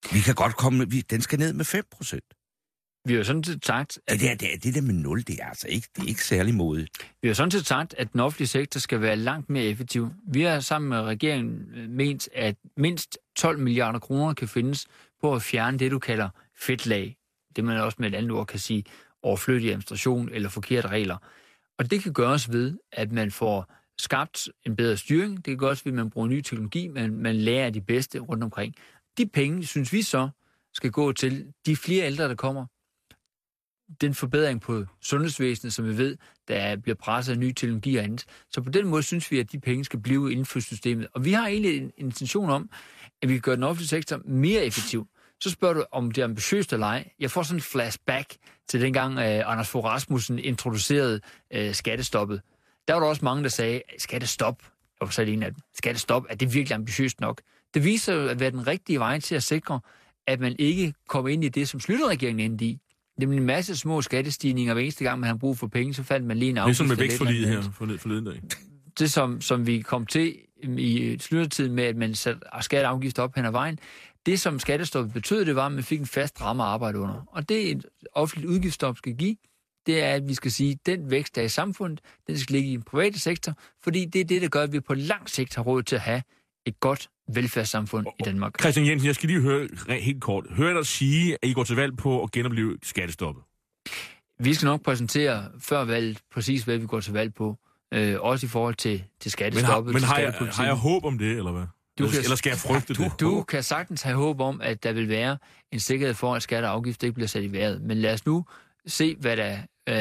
Vi kan godt komme... Den skal ned med 5%. Vi har jo sådan set sagt... At det der med 0, det er altså ikke særlig modigt. Vi har sådan set sagt, at den offentlige sektor skal være langt mere effektiv. Vi har sammen med regeringen ment, at mindst 12 milliarder kroner kan findes på at fjerne det, du kalder fedtlag. Det man også med et andet ord kan sige overflødig administration eller forkerte regler. Og det kan gøres ved, at man får skabt en bedre styring. Det kan gøres ved, at man bruger ny teknologi, men man lærer af de bedste rundt omkring. De penge, synes vi så, skal gå til de flere ældre, der kommer. Den forbedring på sundhedsvæsenet, som vi ved, der bliver presset af ny teknologi og andet. Så på den måde synes vi, at de penge skal blive inden for systemet. Og vi har egentlig en intention om, at vi kan gøre den offentlige sektor mere effektiv. Så spørger du, om det er ambitiøst eller ej. Jeg får sådan en flashback til dengang Anders Fogh Rasmussen introducerede skattestoppet. Der var der også mange, der sagde, skattestop. Jeg var så en af dem. Skattestop, er det virkelig ambitiøst nok? Det viser jo at være den rigtige vej til at sikre, at man ikke kommer ind i det, som Schlüter-regeringen endte i. Nemlig en masse små skattestigninger. Hver eneste gang, man har brug for penge, så faldt man lige en afgift. Det er sådan med vækstforliget her forleden dag. Det, som vi kom til i Schlüter-tiden med, at man satte skatteafgift op hen ad vejen, det, som skattestoppet betød, det var, at man fik en fast ramme at arbejde under. Og det, et offentligt udgiftsstop skal give, det er, at vi skal sige, at den vækst, der er i samfundet, den skal ligge i den private sektor, fordi det er det, der gør, at vi på lang sigt har råd til at have et godt velfærdssamfund i Danmark. Christian Jensen, jeg skal lige høre helt kort. Hør dig sige, at I går til valg på at genopleve skattestoppet. Vi skal nok præsentere før valget præcis, hvad vi går til valg på. Også i forhold til skattestoppet. Men har jeg håb om det, eller hvad? Eller skal jeg frygte det? Du kan sagtens have håb om, at der vil være en sikkerhed for, at skatte og afgift ikke bliver sat i vejret. Men lad os nu se, hvad der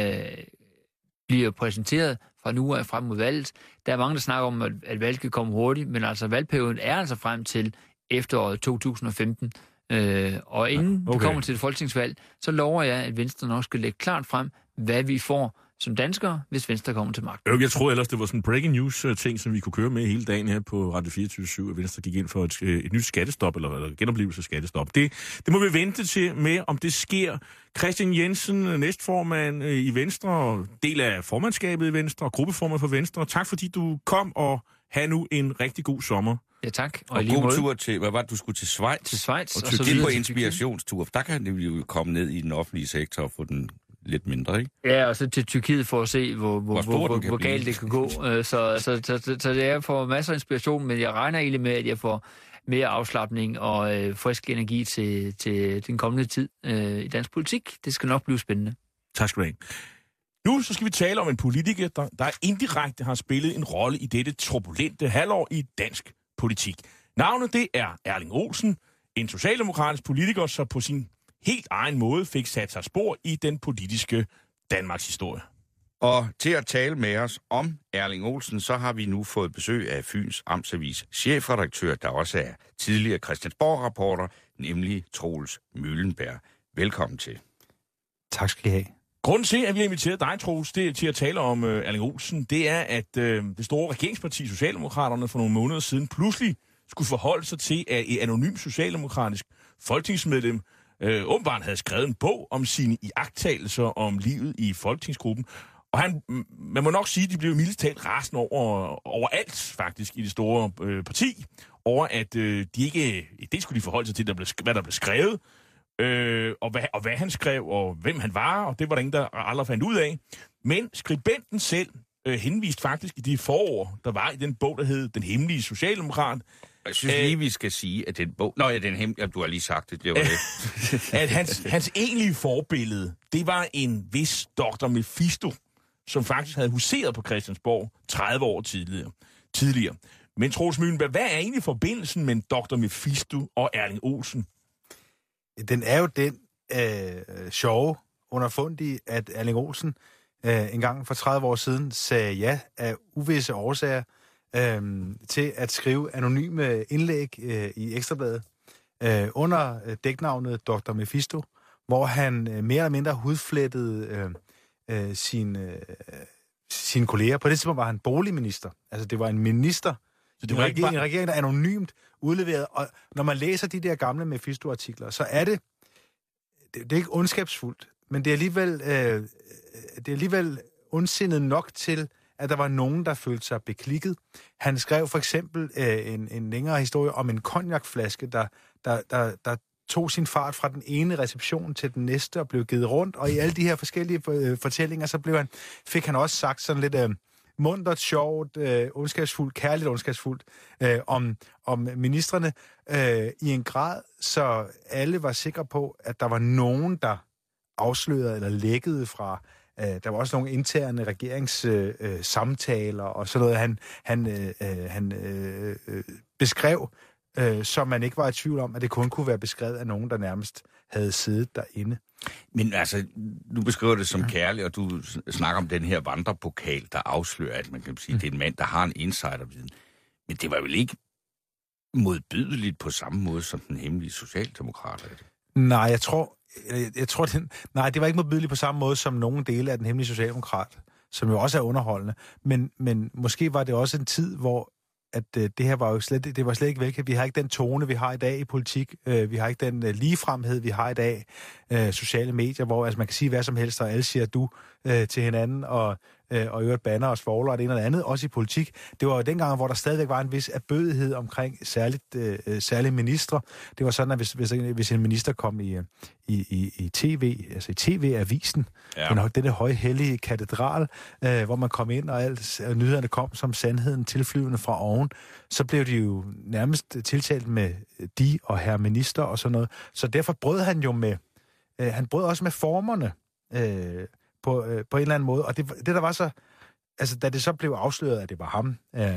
bliver præsenteret fra nu af frem mod valget. Der er mange, der snakker om, at valget kan komme hurtigt, men altså valgperioden er altså frem til efteråret 2015. Og inden vi kommer til et folketingsvalg, så lover jeg, at Venstre nok skal lægge klart frem, hvad vi får som danskere, hvis Venstre kommer til magten. Jeg troede ellers, det var sådan en breaking news-ting, som vi kunne køre med hele dagen her på Radio 24/7, at Venstre gik ind for et nyt skattestop, eller genoplevelse skattestop. Det må vi vente til med, om det sker. Christian Jensen, næstformand i Venstre, del af formandskabet i Venstre, og gruppeformand for Venstre. Tak fordi du kom, og have nu en rigtig god sommer. Ja, tak. Og god tur til, hvad var det, du skulle til Schweiz? Til Schweiz. Og Tyrkiet på inspirationstur. Der kan vi jo komme ned i den offentlige sektor og få den lidt mindre, ikke? Ja, og så til Tyrkiet for at se, hvor galt det kan gå. Så det er for masser af inspiration, men jeg regner egentlig med, at jeg får mere afslapning og frisk energi til den kommende tid i dansk politik. Det skal nok blive spændende. Tak skal du have. Nu så skal vi tale om en politiker, der indirekte har spillet en rolle i dette turbulente halvår i dansk politik. Navnet det er Erling Olsen, en socialdemokratisk politiker, som på sin helt egen måde fik sat sig spor i den politiske Danmarks historie. Og til at tale med os om Erling Olsen, så har vi nu fået besøg af Fyns Amtsavis chefredaktør, der også er tidligere Christiansborg-rapporter, nemlig Troels Møllenberg. Velkommen til. Tak skal I have. Grunden til, at vi har inviteret dig, Troels, til at tale om Erling Olsen, det er, at det store regeringsparti Socialdemokraterne for nogle måneder siden pludselig skulle forholde sig til, at et anonym socialdemokratisk folketingsmedlem åbenbart havde skrevet en bog om sine iagttagelser om livet i folketingsgruppen. Og man må nok sige, at de blev mildest talt rasende over alt faktisk i det store parti, over at de ikke, det skulle de forholde sig til, hvad der blev skrevet, og hvad han skrev, og hvem han var, og det var der ingen, der aldrig fandt ud af. Men skribenten selv henviste faktisk i de forord, der var i den bog, der hed Den Hemmelige Socialdemokrat. Jeg synes lige, vi skal sige, at den bog... du har lige sagt det, det var det. At hans egentlige forbillede, det var en vis Dr. Mephisto, som faktisk havde huseret på Christiansborg 30 år tidligere. Men Troels Møllenberg, hvad er egentlig forbindelsen med Dr. Mephisto og Erling Olsen? Den er jo den sjove underfundige, at Erling Olsen en gang for 30 år siden sagde ja af uvisse årsager til at skrive anonyme indlæg i Ekstrabladet under dæknavnet Dr. Mephisto, hvor han mere eller mindre hudflettede sine kolleger. På det tidspunkt var han boligminister. Altså det var en minister, så det var en regering, der anonymt udleveret. Og når man læser de der gamle Mephisto-artikler, så er det er ikke ondskabsfuldt, men det er alligevel ondsindet nok til, at der var nogen, der følte sig beklikket. Han skrev for eksempel en længere historie om en cognacflaske, der tog sin fart fra den ene reception til den næste og blev givet rundt, og i alle de her forskellige fortællinger, så fik han også sagt sådan lidt muntert, sjovt, ondskabsfuldt, kærligt ondskabsfuldt om ministrene i en grad, så alle var sikre på, at der var nogen, der afslørede eller lækkede fra. Der var også nogle interne regeringssamtaler og sådan noget, han beskrev, så man ikke var i tvivl om, at det kun kunne være beskrevet af nogen, der nærmest havde siddet derinde. Men altså, du beskriver det som kærligt, og du snakker om den her vandrepokal, der afslører, at man kan sige, det er en mand, der har en insiderviden. Men det var vel ikke modbydeligt på samme måde som den hemmelige socialdemokrat? Nej, jeg tror det var ikke modbydeligt på samme måde som nogle dele af den hemmelige socialdemokrat, som jo også er underholdende. Men måske var det også en tid, hvor at det her var jo slet ikke velkendt. Vi har ikke den tone, vi har i dag i politik. Vi har ikke den ligefremhed, vi har i dag. Sociale medier, hvor altså, man kan sige hvad som helst, og alle siger du til hinanden, og øvrigt banner og svogler og det ene eller andet, også i politik. Det var jo dengang, hvor der stadigvæk var en vis erbødighed omkring særlige ministre. Det var sådan, at hvis en minister kom i tv, altså i tv-avisen, den høje hellige katedral, hvor man kom ind, og nyhederne kom som sandheden tilflyvende fra oven, så blev de jo nærmest tiltalt med de og herre minister og sådan noget. Så derfor brød han jo med, han brød også med formerne, på en eller anden måde. Og det der var så, altså da det så blev afsløret, at det var ham,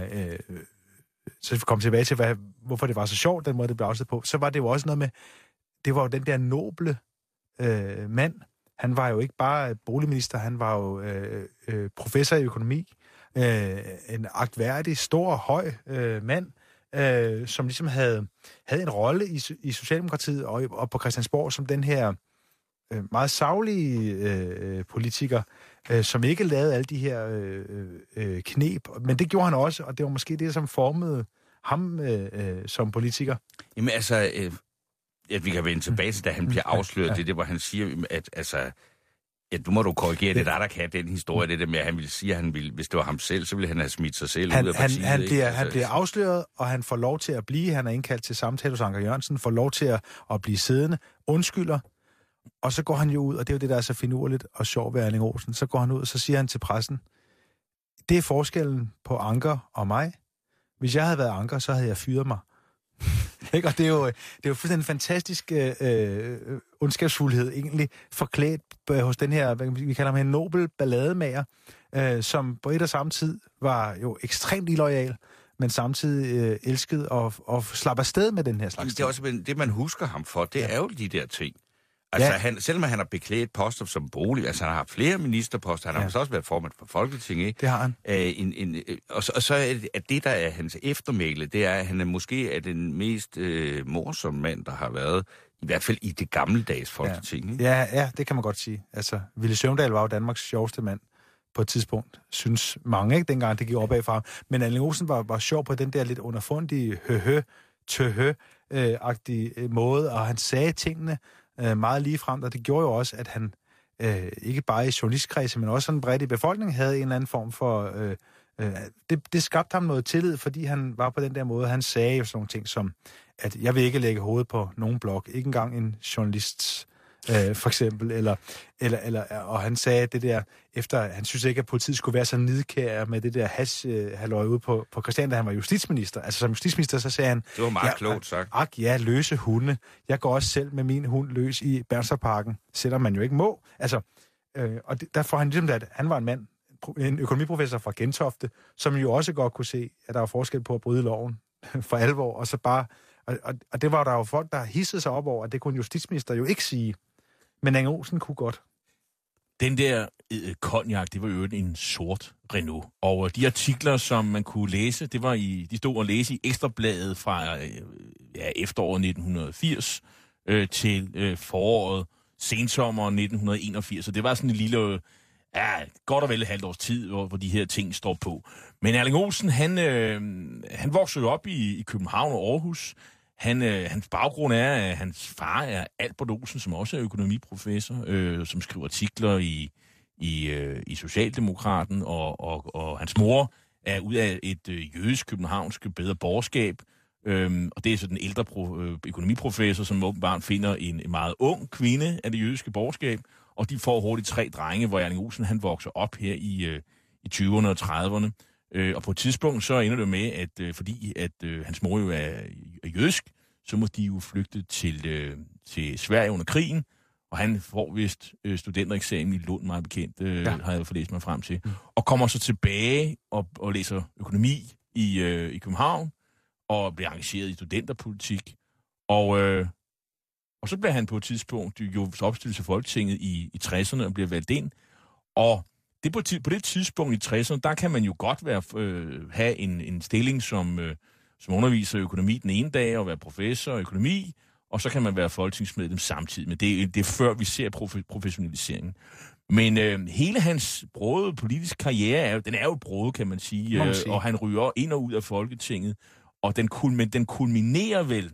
så vi kom tilbage til, hvorfor det var så sjovt, den måde det blev afsløret på, så var det jo også noget med, det var jo den der noble mand. Han var jo ikke bare boligminister, han var jo professor i økonomi, en agtværdig, stor, høj mand, som ligesom havde en rolle i Socialdemokratiet og på Christiansborg som den her meget saglige politiker, som ikke lavede alle de her knep. Men det gjorde han også, og det var måske det, som formede ham som politiker. Jamen altså, at vi kan vende tilbage til, da han bliver afsløret, det hvor han siger, at altså, du må korrigere det, der kan den historie, det med, at han ville sige, at han ville, hvis det var ham selv, så ville han have smidt sig selv ud af partiet. Han bliver afsløret, og han får lov til at blive, han er indkaldt til samtale hos Anker Jørgensen, får lov til at blive siddende, undskylder, og så går han jo ud, og det er jo det, der er så finurligt og sjovt ved Erling Olsen, så går han ud, og så siger han til pressen, det er forskellen på Anker og mig. Hvis jeg havde været Anker, så havde jeg fyret mig. Og det er jo fuldstændig en fantastisk ondskabsfuldhed, egentlig forklædt hos den her, vi kalder ham en nobel ballademager, som på et og samme tid var jo ekstremt illoyal, men samtidig elsket og slap afsted med den her slags. Det er også det, man husker ham for, det er jo de der ting. Altså, selvom han har beklædt poster som bolig, altså han har haft flere ministerposter, han har også været formand for Folketinget, ikke? Det har han. Og så er det, der er hans eftermæle, det er, at han måske er den mest morsomme mand, der har været, i hvert fald i det gammeldags Folketing. Ikke? Ja, det kan man godt sige. Altså, Villy Søvndal var jo Danmarks sjoveste mand på et tidspunkt, synes mange, ikke? Dengang det gik opad fra ham. Men Erling Olsen var sjov på den der lidt underfundige agtige måde, og han sagde tingene meget ligefrem, og det gjorde jo også, at han ikke bare i journalistkredse, men også sådan bredt i befolkningen havde en eller anden form for... Det skabte ham noget tillid, fordi han var på den der måde. Han sagde jo sådan nogle ting som, at jeg vil ikke lægge hovedet på nogen blog, ikke engang en journalist for eksempel, og han sagde det der, efter han synes ikke, at politiet skulle være så nidkære med det der halløj ude på Christian, da han var justitsminister. Altså som justitsminister, så sagde han... Det var meget klogt sagt. Løse hunde. Jeg går også selv med min hund løs i Bernstorparken, selvom man jo ikke må. Altså, og der får han ligesom, at han var en mand, en økonomiprofessor fra Gentofte, som jo også godt kunne se, at der var forskel på at bryde loven for alvor, og så bare... Og det var der jo folk, der hissede sig op over, at det kunne en justitsminister jo ikke sige. Men Erling Olsen kunne godt. Den der cognac, det var jo en sort Renault. Og de artikler, som man kunne læse, de stod at læse i Ekstrabladet fra efteråret 1980 til foråret, sensommeren 1981. Så det var sådan en lille, godt og vel et halvt års tid, hvor de her ting står på. Men Erling Olsen, han voksede op i København og Aarhus. Hans baggrund er, at hans far er Albert Olsen, som også er økonomiprofessor, som skriver artikler i Socialdemokraten, og hans mor er ud af et jødisk københavnsk bedre borgerskab, Og det er så den ældre økonomiprofessor, som åbenbart finder en meget ung kvinde af det jødiske borgerskab, og de får hurtigt 3 drenge, hvor Erling Olsen han vokser op her i 20'erne og 30'erne. Og på et tidspunkt så ender det med, at fordi hans mor jo er jødisk, så må de jo flygte til Sverige under krigen, og han får vist studentereksamen i Lund, meget bekendt, har jeg forlæst mig frem til, og kommer så tilbage og læser økonomi i København, og bliver engageret i studenterpolitik, og så bliver han på et tidspunkt jo opstillet til Folketinget i 60'erne og bliver valgt ind, og på det tidspunkt i 60'erne, der kan man jo godt have en stilling som underviser i økonomi den ene dag, og være professor i økonomi, og så kan man være folketingsmedlem samtidig. Men det er før vi ser professionaliseringen. Men hele hans brode politiske karriere, den er jo brode, kan man sige, og han ryger ind og ud af Folketinget, og den kulminerer vel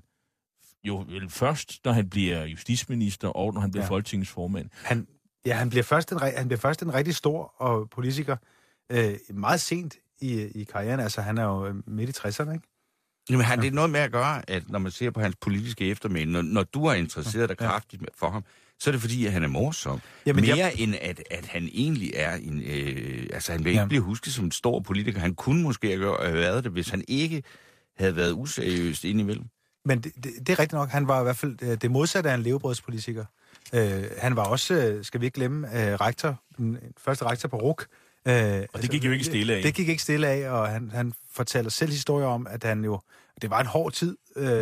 først, når han bliver justitsminister, og når han bliver Folketingets formand. Han bliver først en rigtig stor politiker meget sent i karrieren. Altså, han er jo midt i 60'erne, ikke? Jamen, har det noget med at gøre, at når man ser på hans politiske eftermænd, når du er interesseret dig kraftigt for ham, så er det fordi, at han er morsom. Jamen, mere end at han egentlig er en... han vil ikke blive husket som en stor politiker. Han kunne måske have været det, hvis han ikke havde været useriøst indimellem. Men det er rigtigt nok. Han var i hvert fald det modsatte af en levebrødspolitiker. Han var også, skal vi ikke glemme, den første rektor på RUC. Og det gik jo ikke stille af. Det gik ikke stille af, og han fortæller selv historier om, at han jo... Det var en hård tid.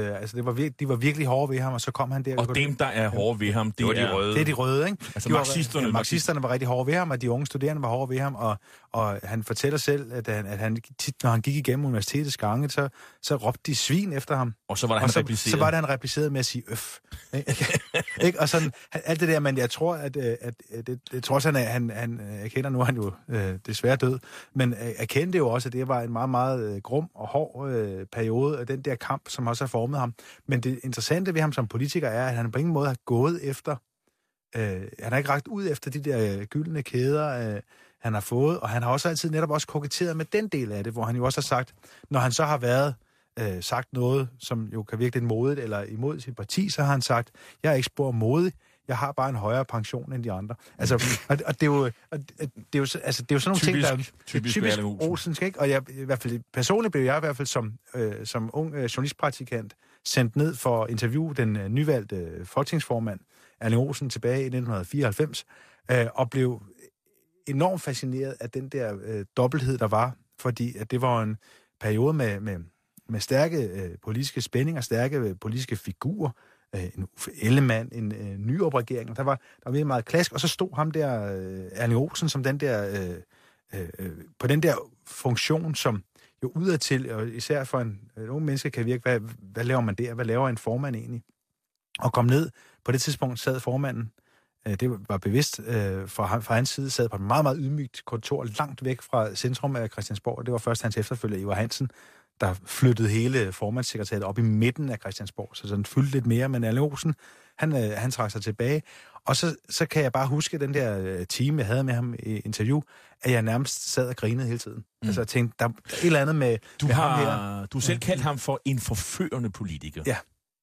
De var virkelig hårde ved ham, og så kom han der... Og dem, der er hårde ved ham, det er de røde. Det er de røde, ikke? Altså marxisterne var rigtig hårde ved ham, og de unge studerende var hårde ved ham, og han fortæller selv, at han tit, når han gik igennem universitetets gange, så råbte de svin efter ham. Og så var det, han repliceret. Så var det, han replicerede med at sige øf. Ikke? Og sådan, alt det der, men jeg tror, at det trods han erkender, nu er han jo desværre død, men erkendte jo også, at det var en meget, meget grum og hård periode af den der kamp, som også har formet ham. Men det interessante ved ham som politiker er, at han på ingen måde har gået efter, han har ikke rakt ud efter de der gyldne kæder, han har fået, og han har også altid netop også koketteret med den del af det, hvor han jo også har sagt, når han så har været sagt noget, som jo kan virke lidt modigt eller imod sit parti, så har han sagt, jeg er ikke spor modig, jeg har bare en højere pension end de andre. Altså, og det er jo sådan nogle ting, der er typisk Olsensk, ikke? Og i hvert fald personligt blev jeg i hvert fald som ung journalistpraktikant sendt ned for at interviewe den nyvalgte folketingsformand, Erling Olsen, tilbage i 1994, og blev enormt fascineret af den der dobbelthed, der var, fordi at det var en periode med stærke politiske spændinger, stærke politiske figurer, en Uffe Ellemann, en Nyrup-regering, der var virkelig meget klask, og så stod ham der, Erling Olsen, som den der, på den der funktion, som jo udadtil, og især for en ung menneske kan virke, hvad laver man der? Hvad laver en formand egentlig? Og kom ned, på det tidspunkt sad formanden, det var bevidst fra hans side, sad på et meget, meget ydmygt kontor, langt væk fra centrum af Christiansborg, og det var først hans efterfølger, Ivar Hansen, der flyttede hele formandssekretariatet op i midten af Christiansborg, så den fyldte lidt mere, men Erling Olsen, han trak sig tilbage, og så kan jeg bare huske den der time, jeg havde med ham i interview, at jeg nærmest sad og grinede hele tiden. Altså jeg tænkte, der er et eller andet med ham her. Du selv kaldt ham for en forførende politiker. Ja.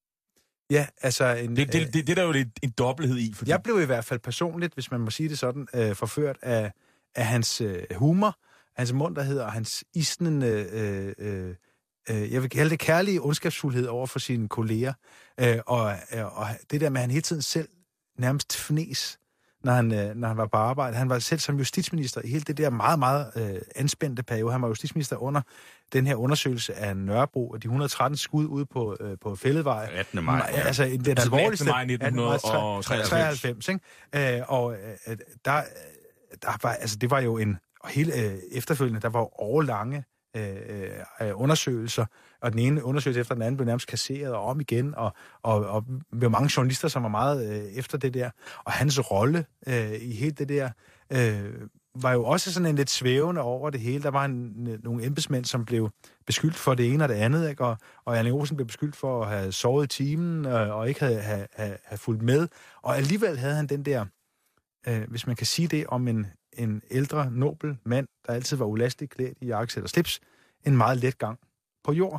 Ja, altså... Det er der jo en dobbelthed i. Fordi... Jeg blev i hvert fald personligt, hvis man må sige det sådan, forført af hans humor, hans munterhed og hans isnende... jeg vil kalde det kærlige ondskabsfuldhed over for sine kolleger. Og det der med, at han hele tiden selv nærmest fnæs, når han var på arbejde. Han var selv som justitsminister i hele det der meget, meget anspændte periode. Han var justitsminister under den her undersøgelse af Nørrebro, og de 113 skud ude på Fælledvej. 18. maj. Ja. Altså den alvorligste... 18. maj 1993. Ikke? Og der var, altså det var jo en... Og hele efterfølgende, der var årlange undersøgelser, og den ene undersøgelse efter den anden blev nærmest kasseret og om igen, og med mange journalister, som var meget efter det der. Og hans rolle i hele det der var jo også sådan en lidt svævende over det hele. Der var nogle embedsmænd, som blev beskyldt for det ene og det andet, ikke? Og Erling Olsen blev beskyldt for at have sovet i timen og ikke have fulgt med. Og alligevel havde han den der, hvis man kan sige det om en ældre, nobel mand, der altid var ulasteligt klædt i jakkesæt og slips, en meget let gang på jord.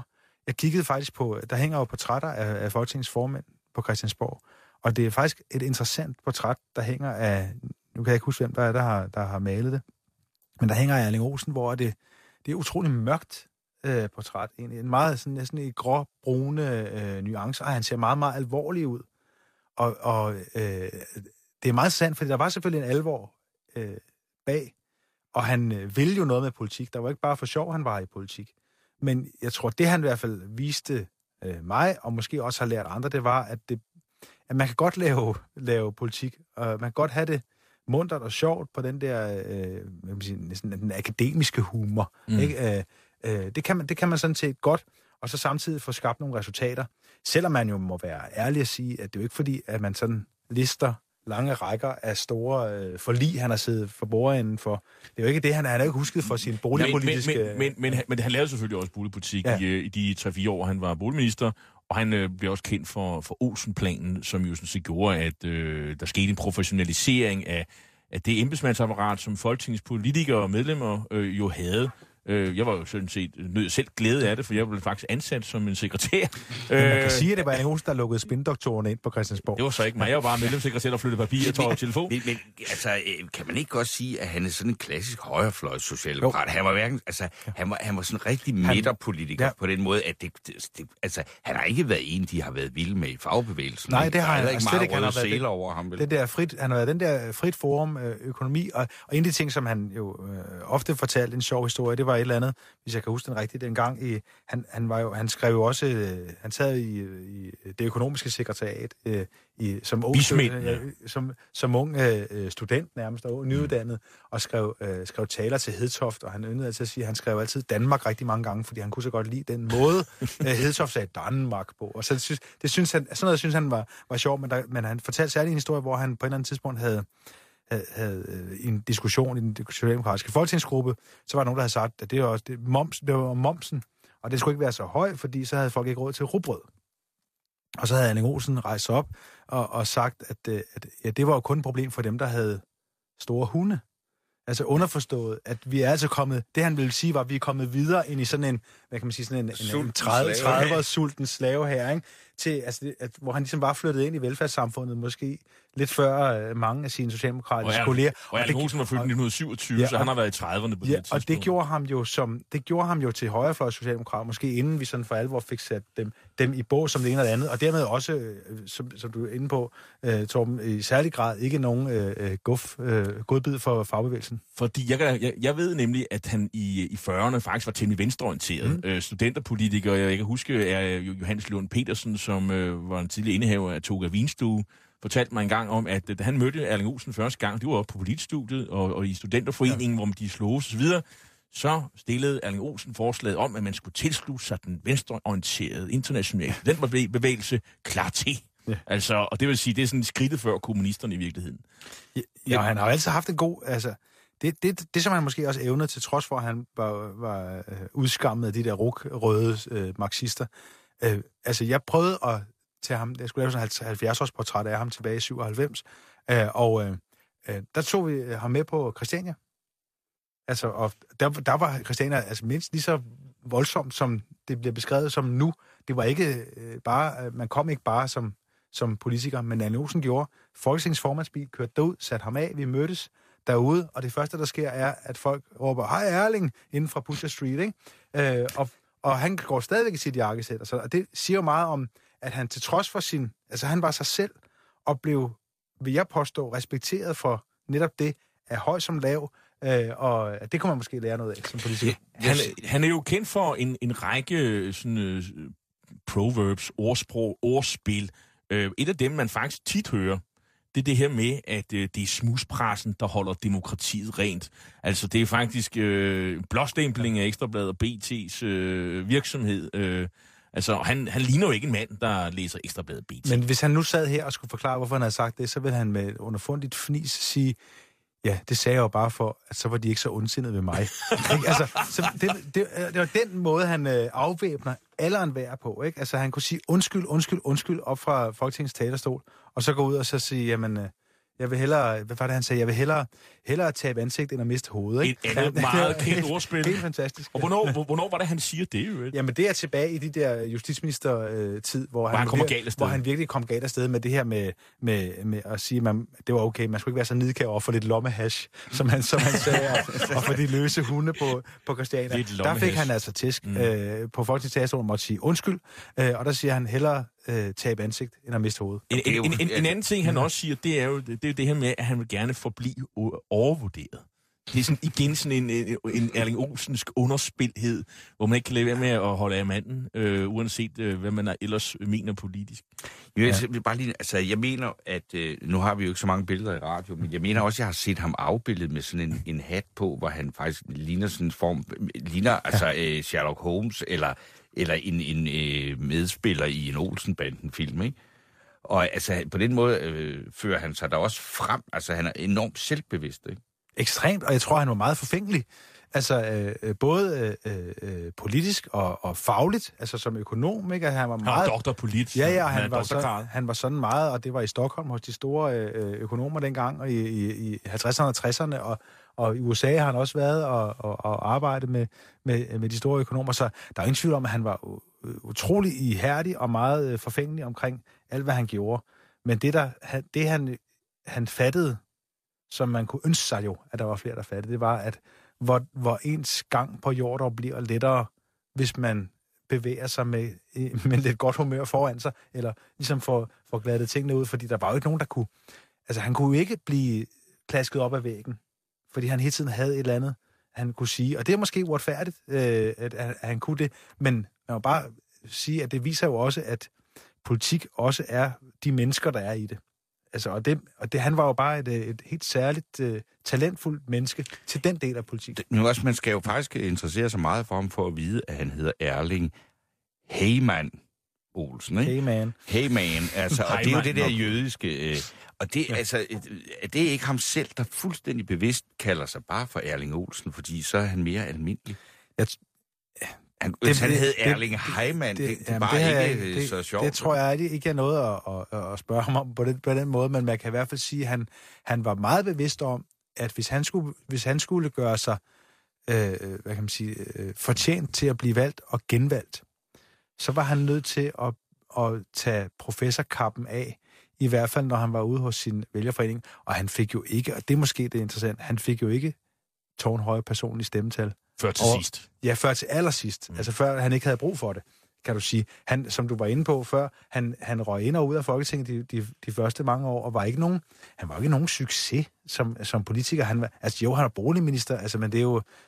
Jeg kiggede faktisk på, der hænger jo portrætter af Folketingets formænd på Christiansborg, og det er faktisk et interessant portræt, der hænger af, nu kan jeg ikke huske, hvem der har malet det, men der hænger af Erling Olsen, hvor det er utrolig mørkt portræt, egentlig. En meget sådan, næsten i grå-brune nuancer, og han ser meget, meget alvorlig ud. Og det er meget sandt, fordi der var selvfølgelig en alvor bag, og han ville jo noget med politik. Der var ikke bare for sjov, han var i politik. Men jeg tror, det han i hvert fald viste mig, og måske også har lært andre, det var, at man kan godt lave politik, og man kan godt have det muntert og sjovt på den der næsten den akademiske humor. Ikke? Det kan man sådan set godt, og så samtidig få skabt nogle resultater. Selvom man jo må være ærlig at sige, at det er jo ikke fordi, at man sådan lister lange rækker af store forlig, han har siddet for bordenden for. Det er jo ikke det, han har ikke husket for sin boligpolitiske... Men han lavede selvfølgelig også boligpolitik i de 3-4 år, han var boligminister, og han blev også kendt for Olsen-planen, som jo sådan set gjorde, at der skete en professionalisering af det embedsmandsapparat, som Folketingets politikere og medlemmer jo havde. Jeg var jo sådan set selv glæde af det, for jeg blev faktisk ansat som en sekretær. Man kan sige, at det var Erling Olsen, der lukkede spindoktorerne ind på Christiansborg. Det var så ikke mig. Jeg var bare medlemssekretær, der flyttede papir og telefon. Men altså, kan man ikke godt sige, at han er sådan en klassisk højrefløjs socialdemokrat? Han var hverken, altså, han var sådan en rigtig midterpolitiker på den måde, at altså, han har ikke været en, de har været vilde med i fagbevægelsen. Nej, det har han ikke meget røde sæler over ham. Han har været den der frit forum økonomi, og en af de ting, som han jo ofte fortalte en sjov historie, det var et eller andet, hvis jeg kan huske den rigtigt, dengang han skrev jo også, han sad i det økonomiske sekretariat som ung student nærmest, og nyuddannet, og skrev taler til Hedtoft, og han yndede altid at sige, at han skrev altid Danmark rigtig mange gange, fordi han kunne så godt lide den måde, Hedtoft sagde Danmark på. Og så sådan noget synes han var sjovt, men han fortalte særlig en historie, hvor han på et eller andet tidspunkt havde en diskussion i den socialdemokratiske folketingsgruppe, så var der nogen, der havde sagt, at det var momsen, og det skulle ikke være så høj, fordi så havde folk ikke råd til rugbrød. Og så havde Erling Olsen rejst sig op og sagt, at det var jo kun et problem for dem, der havde store hunde. Altså underforstået, at vi er altså kommet, det han ville sige var, at vi er kommet videre ind i sådan en, hvad kan man sige, sådan en 30 sulten slave her, ikke? Til, altså, hvor han ligesom var flyttet ind i velfærdssamfundet, måske lidt før mange af sine socialdemokratiske kolleger. Og Erling Olsen var født i 1927, så han har været i 30'erne på det tidspunkt. Og det gjorde ham jo til højrefløjs socialdemokrat, måske inden vi sådan for alvor fik sat dem i bog som det ene eller andet, og dermed også, som du er inde på, Torben, i særlig grad ikke nogen godbid for fagbevægelsen. Fordi jeg ved nemlig, at han i 40'erne faktisk var temmelig venstreorienteret. Studenterpolitiker, jeg kan huske, er Johannes Lund Petersen, som var en tidligere indehaver af Toga Vinstue, fortalte mig engang om, at da han mødte Erling Olsen første gang, det var oppe på politstudiet og i studenterforeningen, hvor de sloges osv., så stillede Erling Olsen forslaget om, at man skulle tilslutte sig den venstreorienterede internationale bevægelse klar til. Ja. Altså, og det vil sige, det er sådan skridtet før kommunisterne i virkeligheden. Ja, han har jo altid haft en god... Altså, det som han måske også evnede, til trods for, at han var udskammet af de der røde marxister. Altså, jeg prøvede at til ham, jeg skulle lave sådan en 70-års portræt af ham tilbage i 97, der tog vi ham med på Christiania. Altså, og der var Christiania altså mindst lige så voldsomt, som det bliver beskrevet som nu. Det var ikke bare, man kom ikke bare som politiker, men Erling Olsen gjorde. Folketingets formandsbil kørte derud, satte ham af, vi mødtes derude, og det første, der sker, er, at folk råber, hej Erling, inden fra Pusher Street, ikke? Og han går stadigvæk i sit jakkesæt, og det siger jo meget om, at han til trods for altså han var sig selv, og blev, vil jeg påstå, respekteret for netop det, af høj som lav, og det kunne man måske lære noget af som politiker. Han er jo kendt for en række sådan, proverbs, ordspil. Et af dem, man faktisk tit hører, det er det her med, at det er smuspressen, der holder demokratiet rent. Altså, det er faktisk blåstempling af Ekstrabladet og BT's virksomhed. Altså, han ligner jo ikke en mand, der læser Ekstrabladet BT. Men hvis han nu sad her og skulle forklare, hvorfor han havde sagt det, så ville han med underfundigt fnis sige, ja, det sagde jeg jo bare for, at så var de ikke så ondsindede ved mig. Altså, så det var den måde, han afvæbner alle enhver på, ikke? Altså, han kunne sige undskyld op fra Folketingets talerstol, og så gå ud og så sige, jamen, Jeg vil hellere, hvad var det, han sagde? Jeg vil hellere tabe ansigt, end at miste hovedet, ikke? Et andet meget kendt ordspil. Helt fantastisk. Og hvornår var det, han siger det, jo? Jamen, det er tilbage i de der justitsminister-tid, hvor han virkelig kom galt afsted med det her med at sige, at det var okay, man skulle ikke være så nidkær over for lidt lommehash, som han sagde, og for de løse hunde på Christiania. Der fik han altså tæsk på Folketingets talerstol, måtte sige undskyld, og der siger han hellere tabe ansigt, end at miste hovedet. En anden ting, han også siger, det er jo det her med, at han vil gerne forblive overvurderet. Det er sådan igen sådan en Erling Olsensk underspilhed, hvor man ikke kan lade være med at holde af manden, uanset hvad man ellers mener politisk. Jeg mener, at nu har vi jo ikke så mange billeder i radio, men jeg mener også, at jeg har set ham afbildet med sådan en hat på, hvor han faktisk ligner sådan en form, Sherlock Holmes, eller en medspiller i en Olsen-banden-film, ikke? Og altså, på den måde fører han sig da også frem. Altså, han er enormt selvbevidst, ikke? Ekstremt, og jeg tror, han var meget forfængelig. Altså, både politisk og fagligt, altså som økonom, ikke? Han var meget... doktorpolitisk. Ja, han var sådan meget, og det var i Stockholm hos de store økonomer dengang, og i 50'erne og 60'erne, og i USA har han også været og arbejdet med de store økonomer, så der er ingen tvivl om, at han var utrolig ihærdig og meget forfængelig omkring alt, hvad han gjorde. Men det han fattede, som man kunne ønske sig jo, at der var flere, der fattede, det var, at hvor ens gang på jorden bliver lettere, hvis man bevæger sig med lidt godt humør foran sig, eller ligesom får glattet tingene ud, fordi der var jo ikke nogen, der kunne... Altså, han kunne jo ikke blive klasket op ad væggen, fordi han hele tiden havde et eller andet, han kunne sige. Og det er måske uretfærdigt, at han kunne det, men man må bare sige, at det viser jo også, at politik også er de mennesker, der er i det. Altså, han var jo bare et helt særligt talentfuldt menneske til den del af politik. Man skal jo faktisk interessere sig meget for ham for at vide, at han hedder Erling Heyman Olsen, ikke? Heyman, altså, og det er jo det der jødiske... Og det, altså, det er ikke ham selv, der fuldstændig bevidst kalder sig bare for Erling Olsen, fordi så er han mere almindelig. Han hed Erling Heyman, det var ikke så sjovt. Det tror jeg ikke er noget at spørge ham om på den måde, men man kan i hvert fald sige, at han var meget bevidst om, at hvis han skulle gøre sig fortjent til at blive valgt og genvalgt, så var han nødt til at tage professorkappen af, i hvert fald når han var ude hos sin vælgerforening, og han fik jo ikke, og det er måske det interessante, han fik jo ikke tårnhøje personlige stemmetal. Før til sidst. Ja, før til allersidst. Altså før han ikke havde brug for det, kan du sige. Han, som du var inde på før, han røg ind og ud af Folketinget de første mange år, og han var ikke nogen succes som politiker. Han var boligminister, altså, men det er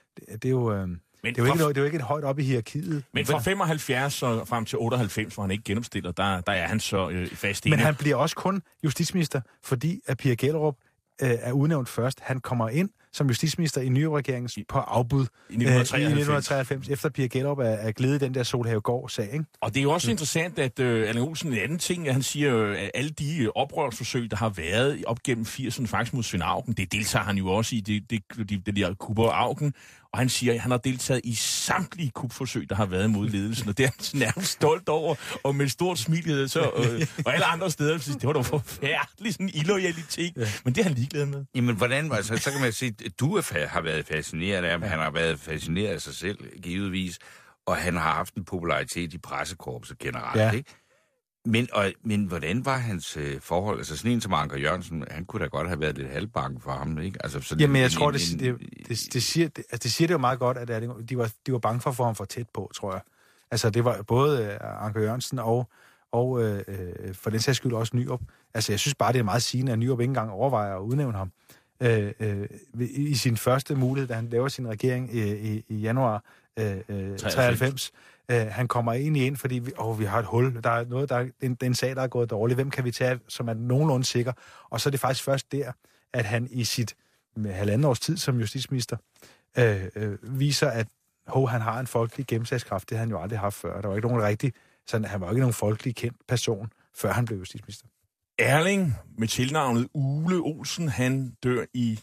jo ikke et højt op i hierarkiet. Men fra 75 og frem til 98, hvor han ikke genopstiller, der er han så fast inde. Men han bliver også kun justitsminister, fordi at Pia Gellerup er udnævnt først. Han kommer ind som justitsminister i Nyrup-regeringen på afbud i 1993, efter Pia Gellerup er glædet i den der Solhavegaard-sag, ikke? Og det er jo også interessant, at Erling Olsen, en anden ting, at han siger, at alle de oprørsforsøg, der har været op gennem 80'erne faktisk mod Svend Auken, det deltager han jo også i, det der kupper Auken, og han siger, at han har deltaget i samtlige kupforsøg, der har været mod ledelsen, og det er han nærmest stolt over, og med stort smil, og alle andre steder, det var da forfærdeligt, sådan en illoyalitet, men det er han ligeglad med. Jamen, hvordan, altså, så kan man sige, at du har været fascineret af ham, han har været fascineret af sig selv, givetvis, og han har haft en popularitet i pressekorpset generelt, ikke? Men hvordan var hans forhold? Altså sådan en som Anker Jørgensen, han kunne da godt have været lidt halvbange for ham, ikke? Altså, sådan jamen, jeg tror, det siger det jo meget godt, at de var bange for at få ham for tæt på, tror jeg. Altså, det var både Anker Jørgensen og for den sags skyld også Nyrup. Altså, jeg synes bare, det er meget sigende, at Nyrup ikke engang overvejer at udnævne ham i sin første mulighed, da han laver sin regering i januar 93. Han kommer egentlig ind, fordi vi har et hul. Der er noget, det er en sag, der er gået dårligt. Hvem kan vi tage, som er nogenlunde sikker? Og så er det faktisk først der, at han i sit med 1,5 års tid som justitsminister viser, at han har en folkelig gennemslagskraft. Det har han jo aldrig haft før. Der var ikke nogen rigtig, sådan, han var ikke nogen folkelig kendt person, før han blev justitsminister. Erling med tilnavnet Ule Olsen, han dør i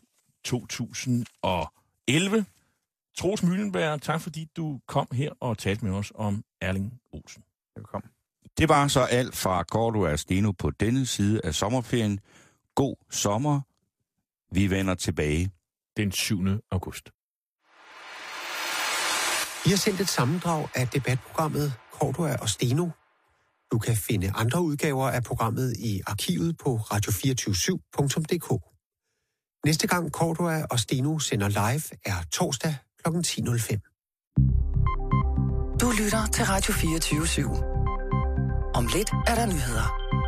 2011. Troels Møllenberg, tak fordi du kom her og talte med os om Erling Olsen. Velkommen. Det var så alt fra Cordua og Steno på denne side af sommerferien. God sommer. Vi vender tilbage den 7. august. Vi har sendt et sammendrag af debatprogrammet Cordua og Steno. Du kan finde andre udgaver af programmet i arkivet på radio247.dk. Næste gang Cordua og Steno sender live er torsdag kl. 10.05. Du lytter til Radio 24/7. Om lidt er der nyheder.